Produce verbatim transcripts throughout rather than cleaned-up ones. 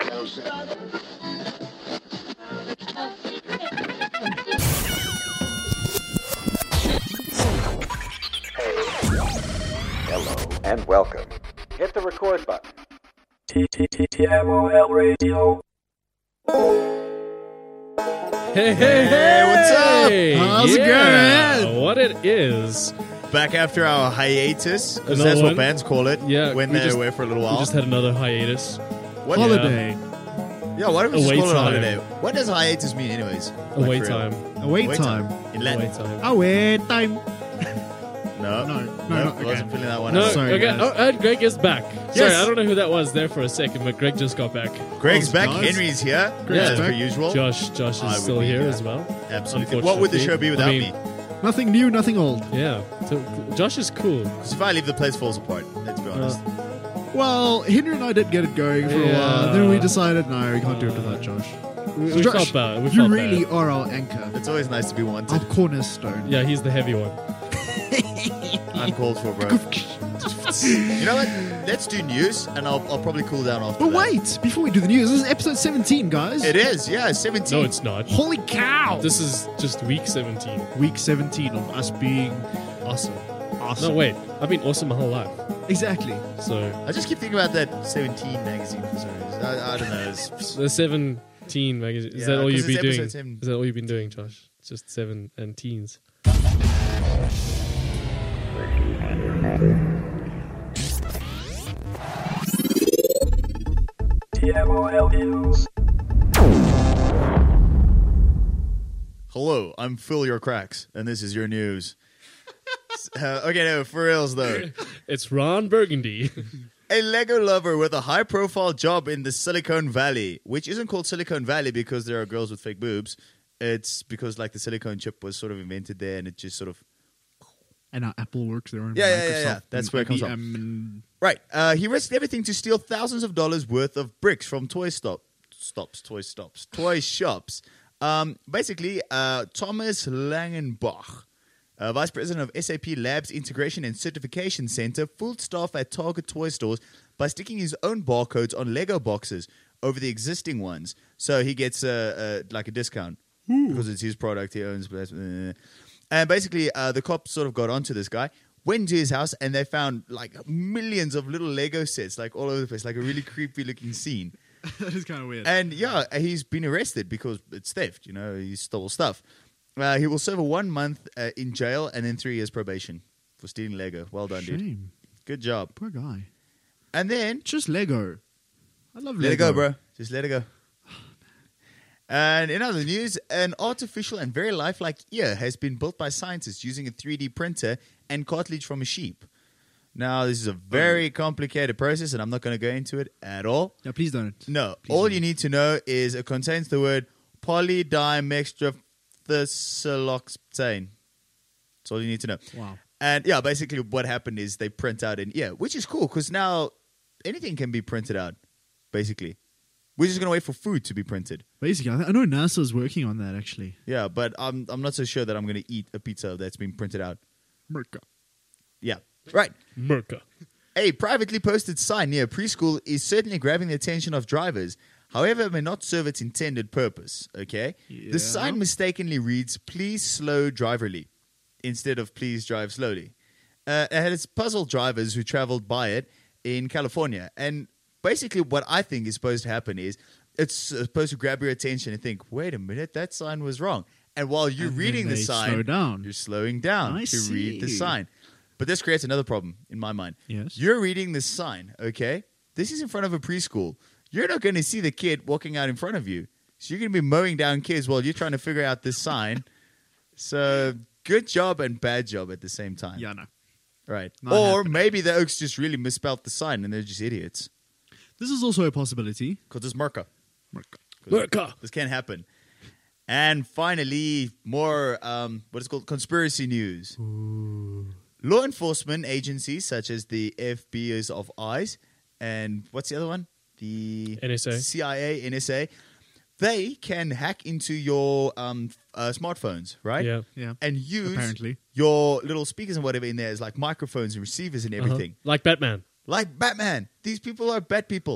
Hello and welcome. Hit the record button. T T T T M O L Radio. Hey, hey, hey, what's up? How's it yeah, going? What it is. Back after our hiatus, because Another that's one? what bands call it. Yeah, when we they're just- away for a little We while. just had another hiatus. what? Holiday. Yeah, why don't we just Away call it a time. holiday? What does hiatus mean, anyways? Away Like, for real? time. Away Away time. in Latin. Away time. Away time. No, No, no, no, no, I wasn't feeling that one. No, out. Sorry, okay. guys. Oh, and Greg is back. Sorry, Yes. I don't know who that was there for a second, but Greg just got back. Greg's Oh, back. guys. Henry's here, Greg's as per back. usual. Josh, Josh I is would still be here here. as well. Absolutely. What would the show be without I mean, me? Nothing new, nothing old. Yeah, so, Josh is cool. Because if I leave, the place falls apart. Let's be honest. Well, Henry and I did get it going for a Yeah. while. Then we decided, no, we can't do it without Josh. We, we Josh, felt bad. We you felt really bad. are our anchor, it's always nice to be wanted. our cornerstone. Yeah, he's the heavy one. Uncalled for, bro. You know what? Let's do news, and I'll, I'll probably cool down after But that. wait, before we do the news, this is episode seventeen, guys. It is, yeah, seventeen. No, it's not. Holy cow! This is just week seventeen. Week seventeen of us being awesome. Awesome. No, wait. I've been awesome my whole life. Exactly. So, I just keep thinking about that seventeen magazine for some reason. I, I don't know. It's, the seventeen magazine. Is Yeah, that all 'cause you've it's been doing? episode seven. Is that all you've been doing, Josh? It's just seven and teens. T M O L News. hello, I'm Phil Your Cracks, and this is your news. uh, okay, no, for reals though. It's Ron Burgundy. A Lego lover with a high-profile job in the Silicon Valley, which isn't called Silicon Valley because there are girls with fake boobs. It's because like the silicone chip was sort of invented there, and it just sort of And now Apple works there. Yeah, yeah, yeah, yeah. That's where it comes from. from. right. Uh, he risked everything to steal thousands of dollars worth of bricks from toy stop stops, toy stops, toy shops. Um, basically, uh, Thomas Langenbach, uh, vice president of S A P Labs Integration and Certification Center, fooled staff at Target toy stores by sticking his own barcodes on Lego boxes over the existing ones. So he gets uh, uh, like a discount because it's his product. He owns. Uh, and basically, uh, the cops sort of got onto this guy, went to his house, and they found like millions of little Lego sets, like all over the place, like a really creepy looking scene. That is kind of weird. And yeah, he's been arrested because it's theft. You know, he stole stuff. Uh, he will serve a one month uh, in jail and then three years probation for stealing Lego. Well done, dude. Shame. Good job. Poor guy. And then Just Lego. I love let Lego. it go, bro. Just let it go. And in other news, an artificial and very lifelike ear has been built by scientists using a three D printer and cartilage from a sheep. Now, this is a very complicated process, and I'm not going to go into it at all. Yeah, please don't. No, Please all don't. you need to know is it contains the word polydimextrosiloxane. That's all you need to know. Wow. And yeah, basically what happened is they print out an ear, which is cool because now anything can be printed out, basically. We're just going to wait for food to be printed. Basically, I, th- I know NASA's working on that, actually. Yeah, but I'm I'm not so sure that I'm going to eat a pizza that's been printed out. Merca. Yeah, right. Merca. A privately posted sign near a preschool is certainly grabbing the attention of drivers. However, it may not serve its intended purpose, okay? Yeah. The sign mistakenly reads, please slow driverly, instead of please drive slowly. Uh, it has puzzled drivers who traveled by it in California. And basically what I think is supposed to happen is it's supposed to grab your attention and think, wait a minute, that sign was wrong. And while you're And then reading the they sign, slow down. you're slowing down I to read the see. sign. But this creates another problem in my mind. Yes. You're reading this sign, okay? This is in front of a preschool. You're not going to see the kid walking out in front of you. So you're going to be mowing down kids while you're trying to figure out this sign. So good job and bad job at the same time. Yeah, no. Right. Not Or happening. maybe the Oaks just really misspelled the sign and they're just idiots. This is also a possibility. Because it's Merca. Merca. Merca. This can't happen. And finally, more, um, what is called conspiracy news. Law enforcement agencies such as the F B I's of Eyes and what's the other one? The N S A. C I A, N S A. They can hack into your um, uh, smartphones, right? Yeah. Yeah. And use Apparently. your little speakers and whatever in there as like microphones and receivers and everything. Uh-huh. Like Batman. Like Batman. These people are bad people.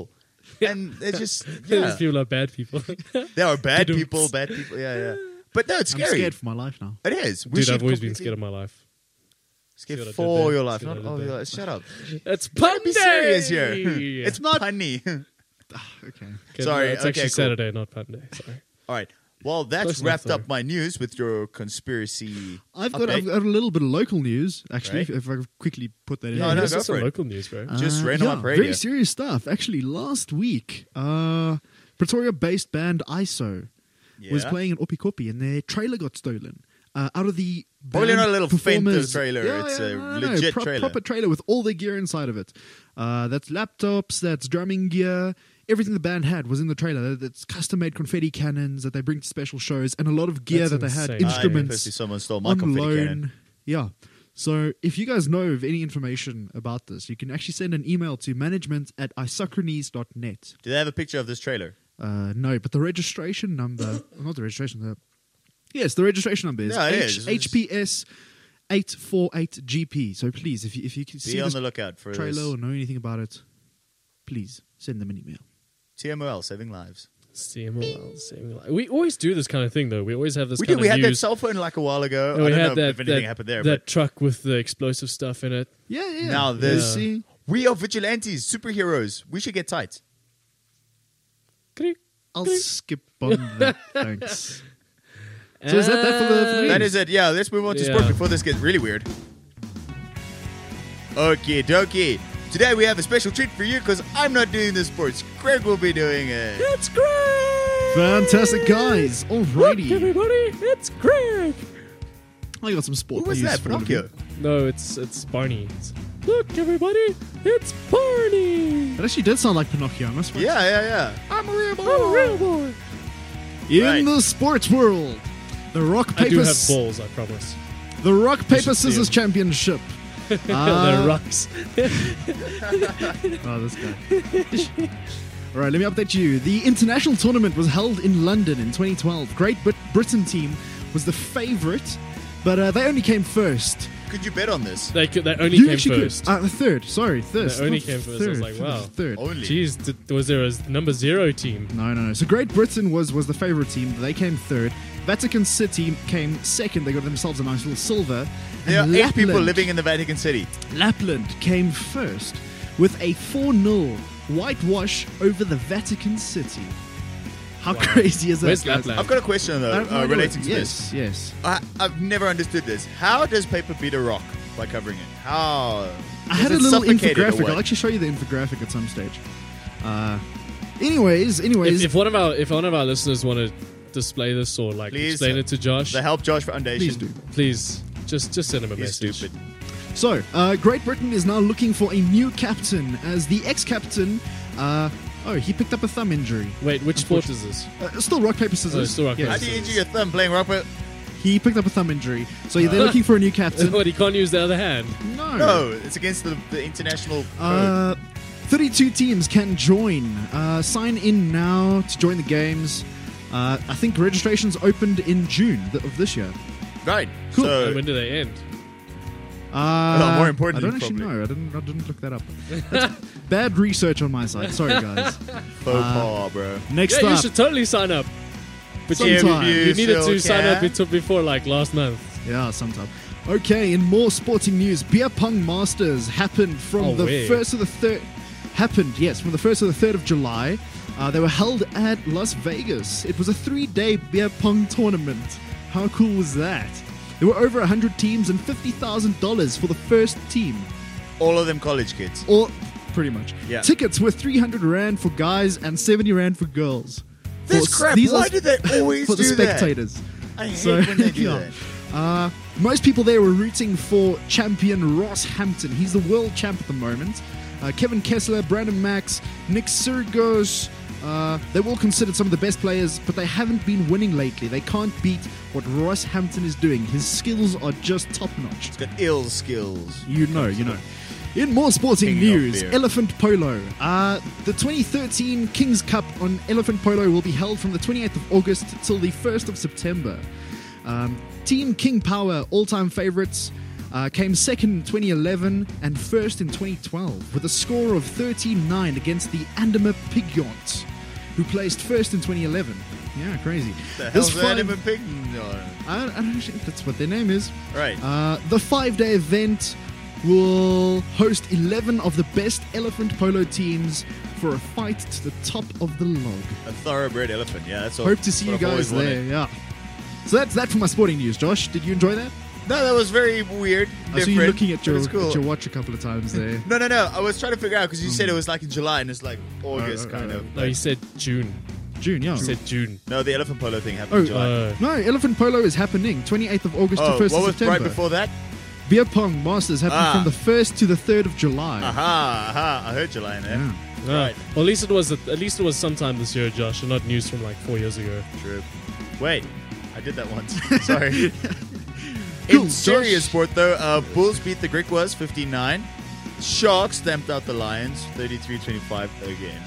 and they're just These yeah, people are bad people. they are bad Dudums. people, bad people. Yeah, yeah. But no, it's I'm scary. scared for my life now. It is. We Dude, should I've always been completely- scared of my life. Scared See what I did for there? your life, See not what I all did your there? life. Shut up. It's Punday! Be serious here. It's not punny. Okay. Okay, Sorry, no, it's okay, actually cool. Saturday, not Punday. Sorry. All right. Well, that's Close enough, wrapped though. up my news with your conspiracy. I've got, update. I've got a little bit of local news, actually, Right. if, if I could quickly put that in. No, Yeah, no, here's go just some for it. local news, bro. Just Uh, random yeah, up radio. Very serious stuff. Actually, last week, uh, Pretoria-based band I S O was Yeah. playing in Opikopi, and their trailer got stolen. Uh, out of the Probably band not a little feint of performers- trailer. Yeah, It's yeah, a no, no, no. legit Pro- trailer. proper trailer with all the gear inside of it. Uh, that's laptops, that's drumming gear. Everything the band had was in the trailer. That's custom-made confetti cannons that they bring to special shows, and a lot of gear That's that they had, insane. I instruments purposely someone stole my on confetti loan. cannon. Yeah. So if you guys know of any information about this, you can actually send an email to management at isocranes dot net. Do they have a picture of this trailer? Uh, no, but the registration number, not the registration, the yes, the registration number is Yeah, it H- is. H P S eight four eight G P. So please, if you, if you can Be see on this the lookout for trailer this. or know anything about it, please send them an email. T M O L, saving lives. C M O L, saving lives. We always do this kind of thing, though. We always have this We kind did. We of had that news. cell phone like a while ago. And I we don't had know that, if anything that, happened there, that but truck with the explosive stuff in it. Yeah, yeah. Now this- You see, we are vigilantes, superheroes. We should get tight. I'll skip on that. Thanks. So is that that for the- for the That news? is it. Yeah, let's move on to Yeah. sport before this gets really weird. Okie dokie. Today we have a special treat for you because I'm not doing the sports. Greg will be doing it. It's Greg! Fantastic, guys. Look, Alrighty. everybody, it's Greg! I got some sport Who was news that? for all of you. Pinocchio. No, it's it's Barney. It's, Look, everybody, it's Barney! That actually did sound like Pinocchio, I must Yeah, yeah, yeah. I'm a real boy. I'm a real boy. In Right. the sports world, the rock I paper do have s- balls, I promise. the rock paper should see scissors him. championship. the Uh, rocks. Oh, this guy. All right, let me update you. The international tournament was held in London in twenty twelve. Great Brit- Britain team was the favorite, but uh, they only came first. Could you bet on this? They, could, they only You came actually first. could. Uh, third, sorry, third. They only not came first. I Third, was like, wow. Third. Only. Jeez, did, was there a number zero team? No, no, no. So Great Britain was was the favorite team. They came third. Vatican City came second. They got themselves a nice little silver. There are And eight people Lapland- living in the Vatican City. Lapland came first with a four nil whitewash over the Vatican City. How Wow. crazy is that, Where's guys? Lapland? I've got a question though, I have no uh, idea. relating to yes, this. yes. I, I've never understood this. How does paper beat a rock by covering it? How? I had a Is it little suffocated or infographic. what? I'll actually show you the infographic at some stage. Uh, anyways, anyways, If, if one of our if one of our listeners want to display this or like Please, explain it to Josh, The Help Josh Foundation. please do. please just just send him a He's message. stupid. So, uh, Great Britain is now looking for a new captain, as the ex-captain. Uh, oh, he picked up a thumb injury. Wait, which sport is this? Uh, still rock paper scissors. Oh, still rock, Yes. How do you injure your thumb playing rock? paper? He picked up a thumb injury, so they're looking for a new captain. What, he can't use the other hand? No. No, it's against the, the international code. Uh, thirty-two teams can join. Uh, sign in now to join the games. Uh, I think registrations opened in June th- of this year. Right. cool. And So, when do they end? Uh, Well, more importantly, I don't actually probably. know. I didn't. I didn't look that up. That's bad research on my side. Sorry, guys. faux pas, bro. Next Yeah, you up, should totally sign up. But Sometime. you, Yeah, you needed still to sign up can. until before like last month. yeah, sometime. Okay, in more sporting news, Beer Pong Masters happened from Oh, the way. first to the third. Happened, yes, from the first to the third of July. Uh, they were held at Las Vegas. It was a three-day beer pong tournament. How cool was that? There were over one hundred teams and fifty thousand dollars for the first team. All of them college kids. Or, pretty much. Yeah. Tickets were three hundred rand for guys and seventy rand for girls. This For- crap, these why are do they always for the do that? spectators. I hate So, when they do yeah. that. Uh, most people there were rooting for champion Ross Hampton. He's the world champ at the moment. Uh, Kevin Kessler, Brandon Max, Nick Syrgos. Uh, they're all considered some of the best players, but they haven't been winning lately. They can't beat what Ross Hampton is doing. His skills are just top notch. It's got ill skills. You know, you know. In more sporting King of news, beer. Elephant Polo. Uh, the twenty thirteen Kings Cup on Elephant Polo will be held from the twenty-eighth of August till the first of September. Um, Team King Power, all-time favorites, Uh, came second in twenty eleven and first in twenty twelve with a score of thirteen nine against the Andema Pigeons, who placed first in twenty eleven. Yeah, crazy. The This hell's five- Animal Pig? No. I don't, I don't know if that's what their name is. Right. Uh, the five-day event will host eleven of the best elephant polo teams for a fight to the top of the log. A thoroughbred elephant. Yeah, that's all. Hope to see you what I've guys always there. wanted. Yeah. So that's that for my sporting news. Josh, did you enjoy that? No, that was very weird. I saw you different, looking at but your, it's cool. at your watch a couple of times there. No, no, no. I was trying to figure out because you said it was like in July and it's like August, Oh, oh, kind oh, of. No, he said June. June, yeah. He said June. No, the elephant polo thing happened in Oh, July. Uh, no, elephant polo is happening twenty-eighth of August oh, to first what of was September. right before that? Beer pong masters happening Ah. from the first to the third of July. Aha, aha. I heard July in there. Yeah. no. Right. Well, at least it was at least it was sometime this year, Josh, and not news from like four years ago. True. Wait, I did that once. Sorry. Cool, In serious Josh. sport, though, uh, Bulls beat the Griquas fifteen nine. Sharks stamped out the Lions thirty-three twenty-five again.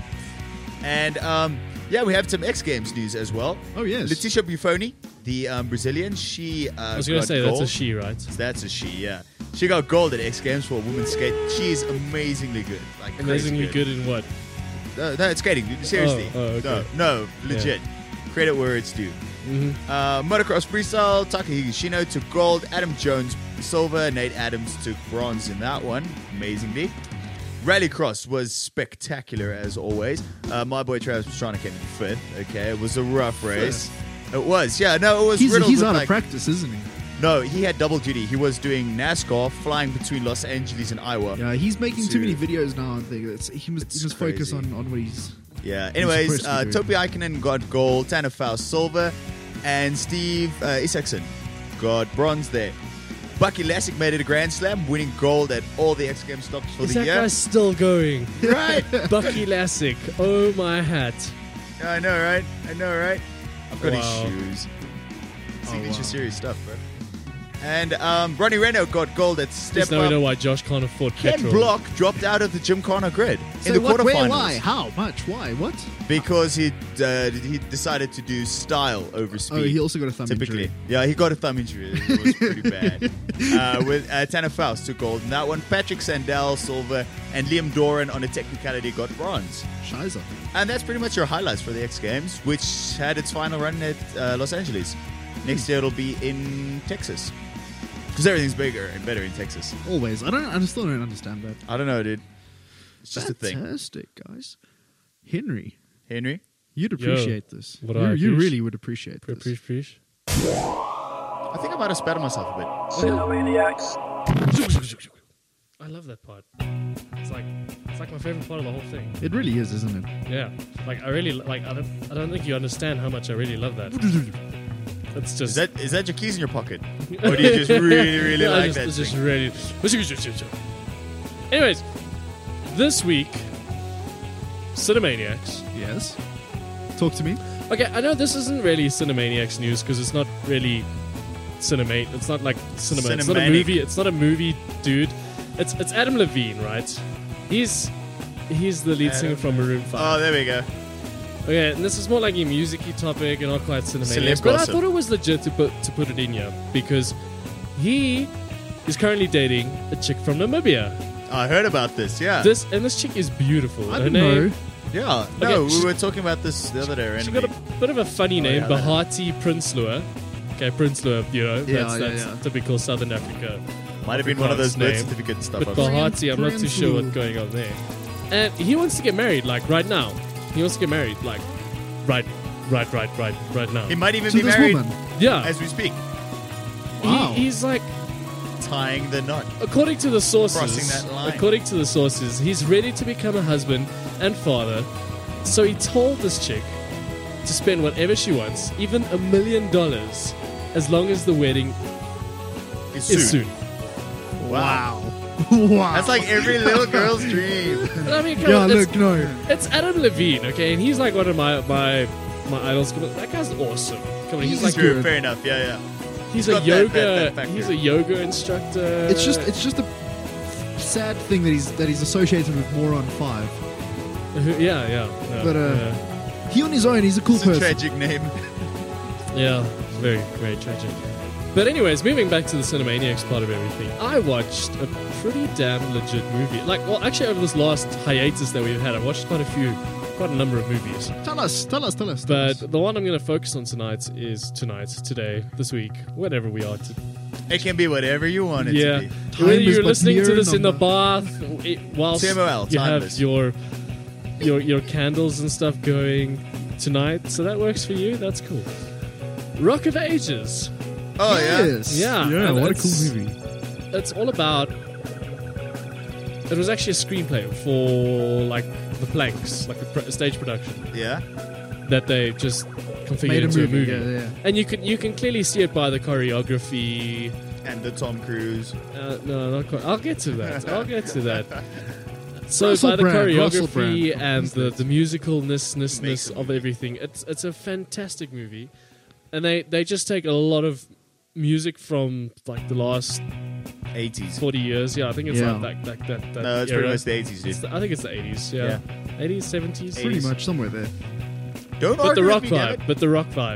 And um, yeah, we have some X Games news as well. Oh, yes. Leticia Buffoni, the um, Brazilian, she uh, I was going to got say gold. that's a she, right? That's a she, yeah. She got gold at X Games for women's skate. She is amazingly good. Like crazy Amazingly good in what? No, no, it's skating, dude. Seriously. Oh, oh, okay. No, no, legit. Credit where it's due. Mhm. Uh, motocross freestyle, Takahiko Shino took gold, Adam Jones silver, Nate Adams took bronze in that one, amazingly. Rallycross was spectacular as always. Uh, my boy Travis Pastrana came in fifth. Okay, it was a rough race. It was, yeah. No, it was. He's, riddled he's with, out like- of practice, isn't he? No, he had double duty. He was doing NASCAR, flying between Los Angeles and Iowa. Yeah, he's making too many Dude. videos now. I think it's, he must, It's he must focus crazy. on, on what he's. Yeah. Anyways, supposed to uh, do. Topi Aikinen got gold, Tanner Faust silver, and Steve uh, Isaacson got bronze there. Bucky Lassick made it a Grand Slam, winning gold at all the X Games stops for Is the that year. guy still going? Right? Bucky Lassick. Oh my hat. I know, right? I know, right? I've got Wow. his shoes. Signature wow. series stuff, bro. And um, Ronnie Reno got gold at Step Just now we know Up. why Josh can't afford Ken petrol. Block dropped out of the Gymkhana grid So in the what, quarterfinals where, why, how much, why, what? because he uh, he decided to do style over speed. Oh, he also got a thumb Typically, injury. yeah, he got a thumb injury. It was pretty bad. Uh, with uh, Tanner Faust took gold in that one. Patrick Sandell silver, and Liam Doran on a technicality got bronze. Shiza. And that's pretty much your highlights for the X Games, which had its final run at uh, Los Angeles. Next year it'll be in Texas. Because everything's bigger and better in Texas. Always. I don't. I still don't understand that. I don't know, dude. It's just a thing. Fantastic, guys. Henry, Henry? you'd Yo, appreciate this. would You, I you appreci- really would appreciate Pre- this. pre- preach. I think I might have spat on myself a bit. Cinemaniacs. I love that part. It's like it's like my favorite part of the whole thing. It really is, isn't it? Yeah, like I really like. I don't. I don't think you understand how much I really love that. It's just Is that is that your keys in your pocket? Or do you just really, really I like just, that it's just thing? really. Anyways, this week, Cinemaniacs. Yes. Talk to me. Okay, I know this isn't really Cinemaniacs news because it's not really cinemate. It's not like cinema. It's not a Cinematic. movie. It's not a movie, dude. It's it's Adam Levine, right? He's he's the lead singer from Maroon Oh, Five. there we go. Okay, and this is more like a music-y topic and not quite Celeb Cinemaniacs. But I gossip. thought it was legit to put to put it in here because he is currently dating a chick from Namibia. I heard about this, yeah. This and this chick is beautiful. I Her didn't name, know. yeah. Okay, No, we she- were talking about this the other day, She randomly. got a bit of a funny Oh, name, yeah, that- Bahati Prinsloo. Okay, Prinsloo, you know, Yeah, that's, yeah, that's yeah. typical Southern Africa. Might have been one of those Afrikaans birth name. certificate stuff. But I've seen. Bahati, I'm not too sure what's Prinsloo. going on there. And he wants to get married, like right now. He wants to get married, like right, right, right, right, right now. He might even To be this married woman. Yeah, as we speak. Wow. he, he's like, Tying the knot. according to the sources, Crossing that line. according to the sources, he's ready to become a husband and father. So he told this chick to spend whatever she wants, even a million dollars, as long as the wedding It's is soon. soon. Wow. wow. That's like every little girl's dream. But I mean, come Yeah, on, it's, look, no. it's Adam Levine, okay, and he's like one of my my my idols. Come on, that guy's awesome. Come on, he's, He's like True, good. fair enough. Yeah, yeah. he's he's a got that- yoga that- that factor. he's a yoga instructor. It's just it's just a sad thing that he's that he's associated with Moron Five. yeah, yeah, yeah, But, uh, yeah. He on his own, he's a cool It's a person. tragic name. Yeah, very, very tragic. But anyways, moving back to the Cinemaniacs part of everything, I watched a pretty damn legit movie. Like, well, actually, over this last hiatus that we've had, I've watched quite a few, quite a number of movies. Tell us, tell us, tell us. Tell But us. the one I'm going to focus on tonight is tonight, today, this week, whenever we are. To, It can be whatever you want it yeah, to be. Time whether is you're but listening to mere this in the number. bath, it, whilst T M O L, you have timeless. your your your candles and stuff going tonight, so that works for you. That's cool. Rock of Ages. Oh, yeah? Yeah, yeah. and What a it's- cool movie. It's all about. It was actually a screenplay for like the planks, like a, pr- a stage production Yeah? that they just configured Made a into movie. a movie. Yeah, yeah. And you can you can clearly see it by the choreography. And the Tom Cruise. Uh, no, not quite. I'll get to that. I'll get to that. So Russell by the Brand, Russell choreography Brand. and the the musicalness Make a of movie. everything, it's it's a fantastic movie, and they they just take a lot of music from like the last eighties. forty years. Yeah, I think it's Yeah. like that that that. that No, it's era. pretty much the eighties, It's dude. the- I think it's the eighties. Yeah, eighties, seventies. Pretty much somewhere there. Don't But the argue rock with me, damn vibe. it. But the rock vibe.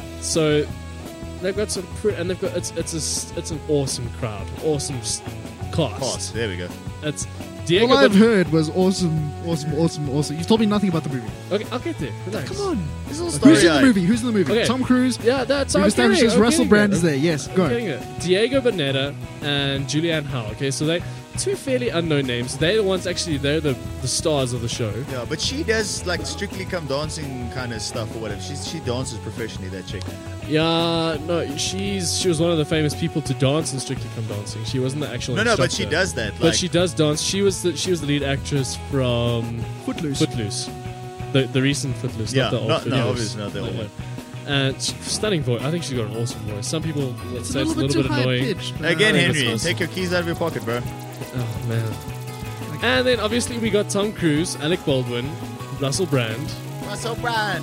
So they've got some, pre- and they've got it's it's a s- it's an awesome crowd, awesome s- cast. Cost. There we go. It's Diego. All I've Ben- heard was awesome, awesome, awesome, awesome. You've told me nothing about the movie. Okay, I'll get there. Relax. Come on. This little Who's story in the movie? Who's in the movie? Okay. Tom Cruise. Yeah, that's We've I'm established getting this. it, I'm Russell getting Brand it. is there. Yes, I'm go. getting it. Diego Boneta and Julianne Howe. Okay, so they two fairly unknown names. They're the ones actually. They're the the stars of the show. Yeah, but she does like Strictly Come Dancing kind of stuff or whatever. She's, she dances professionally, that chick. Yeah, no, she's she was one of the famous people to dance in Strictly Come Dancing. She wasn't the actual. No, no, but she instructor. does that. Like, But she does dance. She was the she was the lead actress from Footloose. Footloose, the the recent Footloose, Yeah, not the old not- no, Footloose. obviously not the old Yeah. one. And she- stunning voice. I think she's got an awesome voice. Some people would It's say a it's little a bit little too bit high annoying. pitched. Again, Uh, Henry, it's- take your keys out of your pocket, bro. Oh man. And then obviously we got Tom Cruise, Alec Baldwin, Russell Brand. Russell Brand.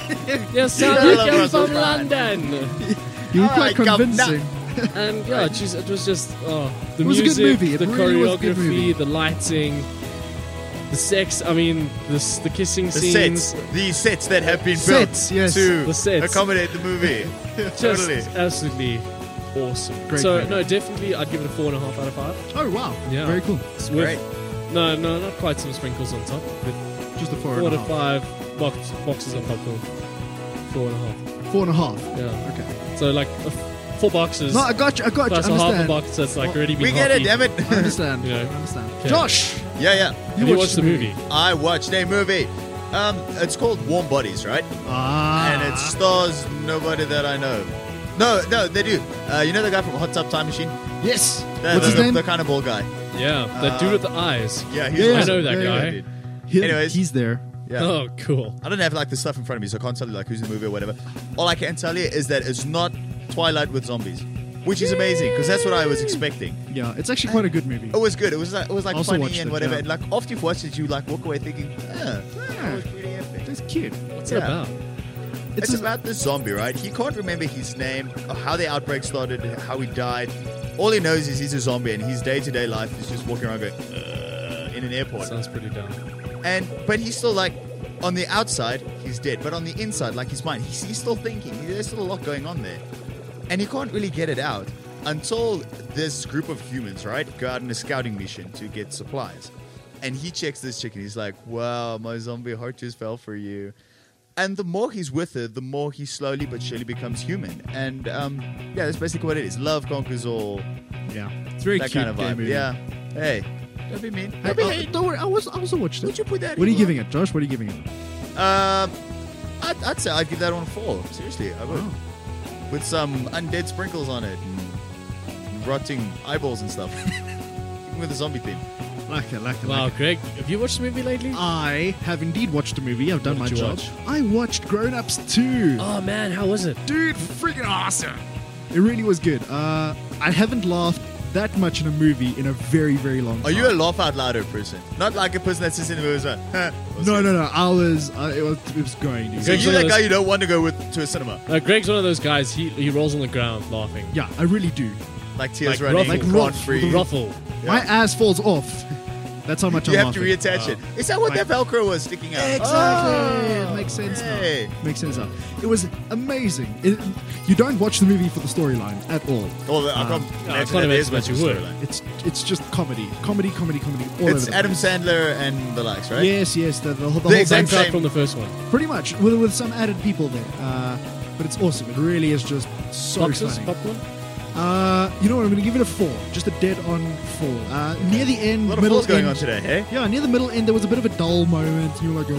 Yes, I I love come Russell from Brand. London. You were All quite right, governor. convincing. And yeah, geez, it was just oh, the It was a good music, movie. It the really was a good movie. choreography, the lighting, the sex. I mean, the s- the kissing The scenes. sets. The sets that have been Sets, built yes. to The sets. accommodate the movie. Just totally. absolutely awesome. Great so movie. no, definitely, I'd give it a four and a half out of five. Oh wow. Yeah. Very cool. It's with- Great. No, no, not quite some sprinkles on top, but Just a four four and a to half. five box, boxes of popcorn. Four and a half. Four and a half. Yeah. Okay. So like uh, f- four boxes No, I got you. I got you. plus a half a Understand. box that's like already been We get half it, damn it. I understand. You know. I understand. Okay. Josh, Yeah, yeah. Have you watched the movie? I watched a movie. Um, it's called Warm Bodies, right? Ah. And it stars nobody that I know. No, no, they do. Uh, you know the guy from Hot Tub Time Machine? Yes. The, What's the, his the, name? the kind of bald guy. Yeah, that Uh, dude with the eyes. Yeah, he's Yeah, I awesome. know that yeah, guy. yeah. dude. He- Anyways. he's there. Yeah. Oh, cool. I don't have like the stuff in front of me, so I can't tell you like who's in the movie or whatever. All I can tell you is that it's not Twilight with zombies, which is amazing because that's what I was expecting. Yeah, it's actually quite a good movie. It was good. It was like, it was like Also funny watched and it, whatever. yeah. And like after you've watched it, you like walk away thinking, ah, that was pretty epic. That's cute. What's Yeah. it about? It's, It's a- about this zombie, right? He can't remember his name, or how the outbreak started, how he died. All he knows is he's a zombie, and his day-to-day life is just walking around going uh, in an airport. Sounds pretty dumb. And but he's still like on the outside, he's dead, but on the inside, like his mind, he's, he's still thinking. There's still a lot going on there, and he can't really get it out until this group of humans, right, go out on a scouting mission to get supplies. And he checks this chick, and he's like, "Wow, my zombie heart just fell for you." And the more he's with her, the more he slowly but surely becomes human. And um, yeah, that's basically what it is. Love conquers all. Yeah, it's very That cute. kind of gay vibe. movie. Yeah. Hey, don't be mean. Hey, Don't be oh, hate. don't worry. I was. I also watched it. Would you put that? What are in you your- giving it, Josh? What are you giving it? Um, I'd, I'd say I'd give that one a four. Seriously, I would. Wow. With some undead sprinkles on it and rotting eyeballs and stuff. Even with the zombie theme. Like it, like it, Wow, like it. Greg, have you watched the movie lately? I have indeed watched a movie. I've done What my did you job. watch? I watched Grown Ups two. Oh man, how was it? Dude, freaking awesome. It really was good. Uh, I haven't laughed that much in a movie in a very, very long time. Are you a laugh out louder person? Not like a person that sits in the movie and is like, huh, was No, good. no, no. I was. Uh, it was. It was going. Dude. So Greg's you're one that of guy those- you don't want to go with to a cinema. Uh, Greg's one of those guys. He he rolls on the ground laughing. Yeah, I really do. Like tears Like running, ruffle, can't ruffle, breathe. Ruffle. Yeah. My ass falls off. That's how much You I'm have to laughing. reattach it. Is that what Like- that Velcro was sticking out? Exactly. Oh, it makes sense okay. now. Makes sense now. It was amazing. It, you don't watch the movie for the storyline at all. Well, I can't Um, I imagine can't that imagine is that much you of a would. storyline. It's it's just comedy, comedy, comedy, comedy. All It's over the Adam place. Sandler and the likes, right? Yes, yes. The, the, whole- the The whole exact bunch. Back same- from the first one. Pretty much with, with some added people there. Uh, but it's awesome. It really is just so Boxes, funny. popcorn. Uh, you know what? I'm going to give it a four. Just a dead on four. Uh, near the end, A lot of middle balls going end, on today, hey? Yeah, near the middle end, there was a bit of a dull moment. You were like,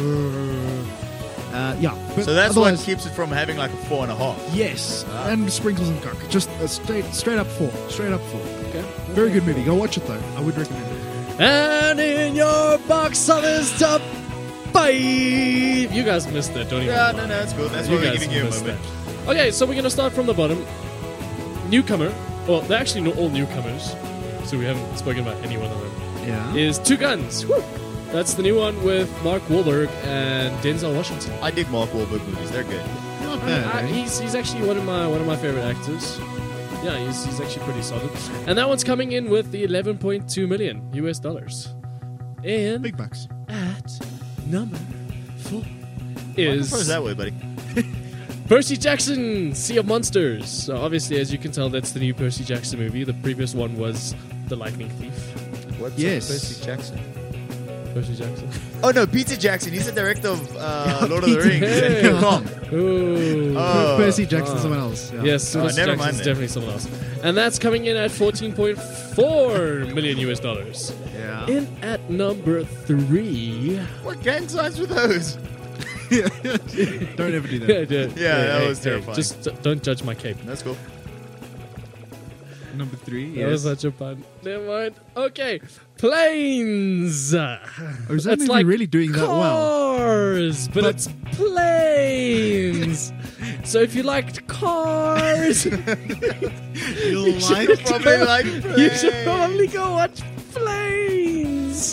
uh, uh, yeah. But So that's what otherwise- keeps it from having like a four and a half. Yes, and sprinkles and coke. Just a straight, straight up four. Straight up four. Okay. Very good movie. Go watch it though. I would recommend it. And in your box office top five. You guys missed that, don't even Yeah, lie. no, no, that's cool. That's You why we're guys giving you a missed moment. that. Okay, so we're going to start from the bottom. Newcomer. Well, they're actually not all newcomers, so we haven't spoken about any one of them. Yeah. Is Two Guns. Woo! That's the new one with Mark Wahlberg and Denzel Washington. I dig Mark Wahlberg movies. They're good. Not I- bad. I- eh? he's he's actually one of my one of my favorite actors. Yeah, he's, he's actually pretty solid. And that one's coming in with the eleven point two million U S dollars. And Big bucks. at number four What is is that way, buddy? Percy Jackson, Sea of Monsters. So obviously, as you can tell, that's the new Percy Jackson movie. The previous one was The Lightning Thief. What's Yes. Percy Jackson? Percy Jackson. Oh no, Peter Jackson. He's the director of uh, Lord of the Peter- Rings and Hey. King Kong. Ooh. Oh. Percy Jackson, Ah. someone else. Yeah. Yes, Oh, Percy never Jackson's mind then. definitely someone else. And that's coming in at fourteen point four million U S dollars. Yeah. In at number three. What gang signs were those? Don't ever do that. Yeah, yeah, Yeah, that was terrifying. Just uh, don't judge my cape. That's cool. Number three. That was such a pun. Never mind. Okay, planes. Oh, is that It's movie like really doing that well? Cars, but, But- it's planes. So if you liked cars, You'll you should like Probably like you should planes. probably go watch Planes.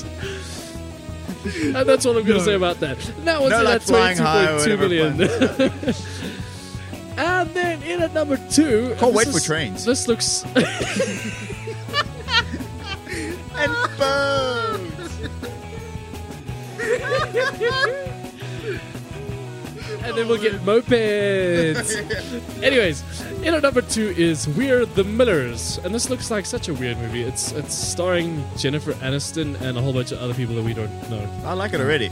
And that's all I'm going to No. say about that. That one's No, in like at flying high or twenty-two point two whatever million. And then in at number two. Can't and wait this for is- trains. This looks. And boats. And then we'll get mopeds. Anyways, in at number two is We're the Millers, and this looks like such a weird movie. It's it's starring Jennifer Aniston and a whole bunch of other people that we don't know. I like it already.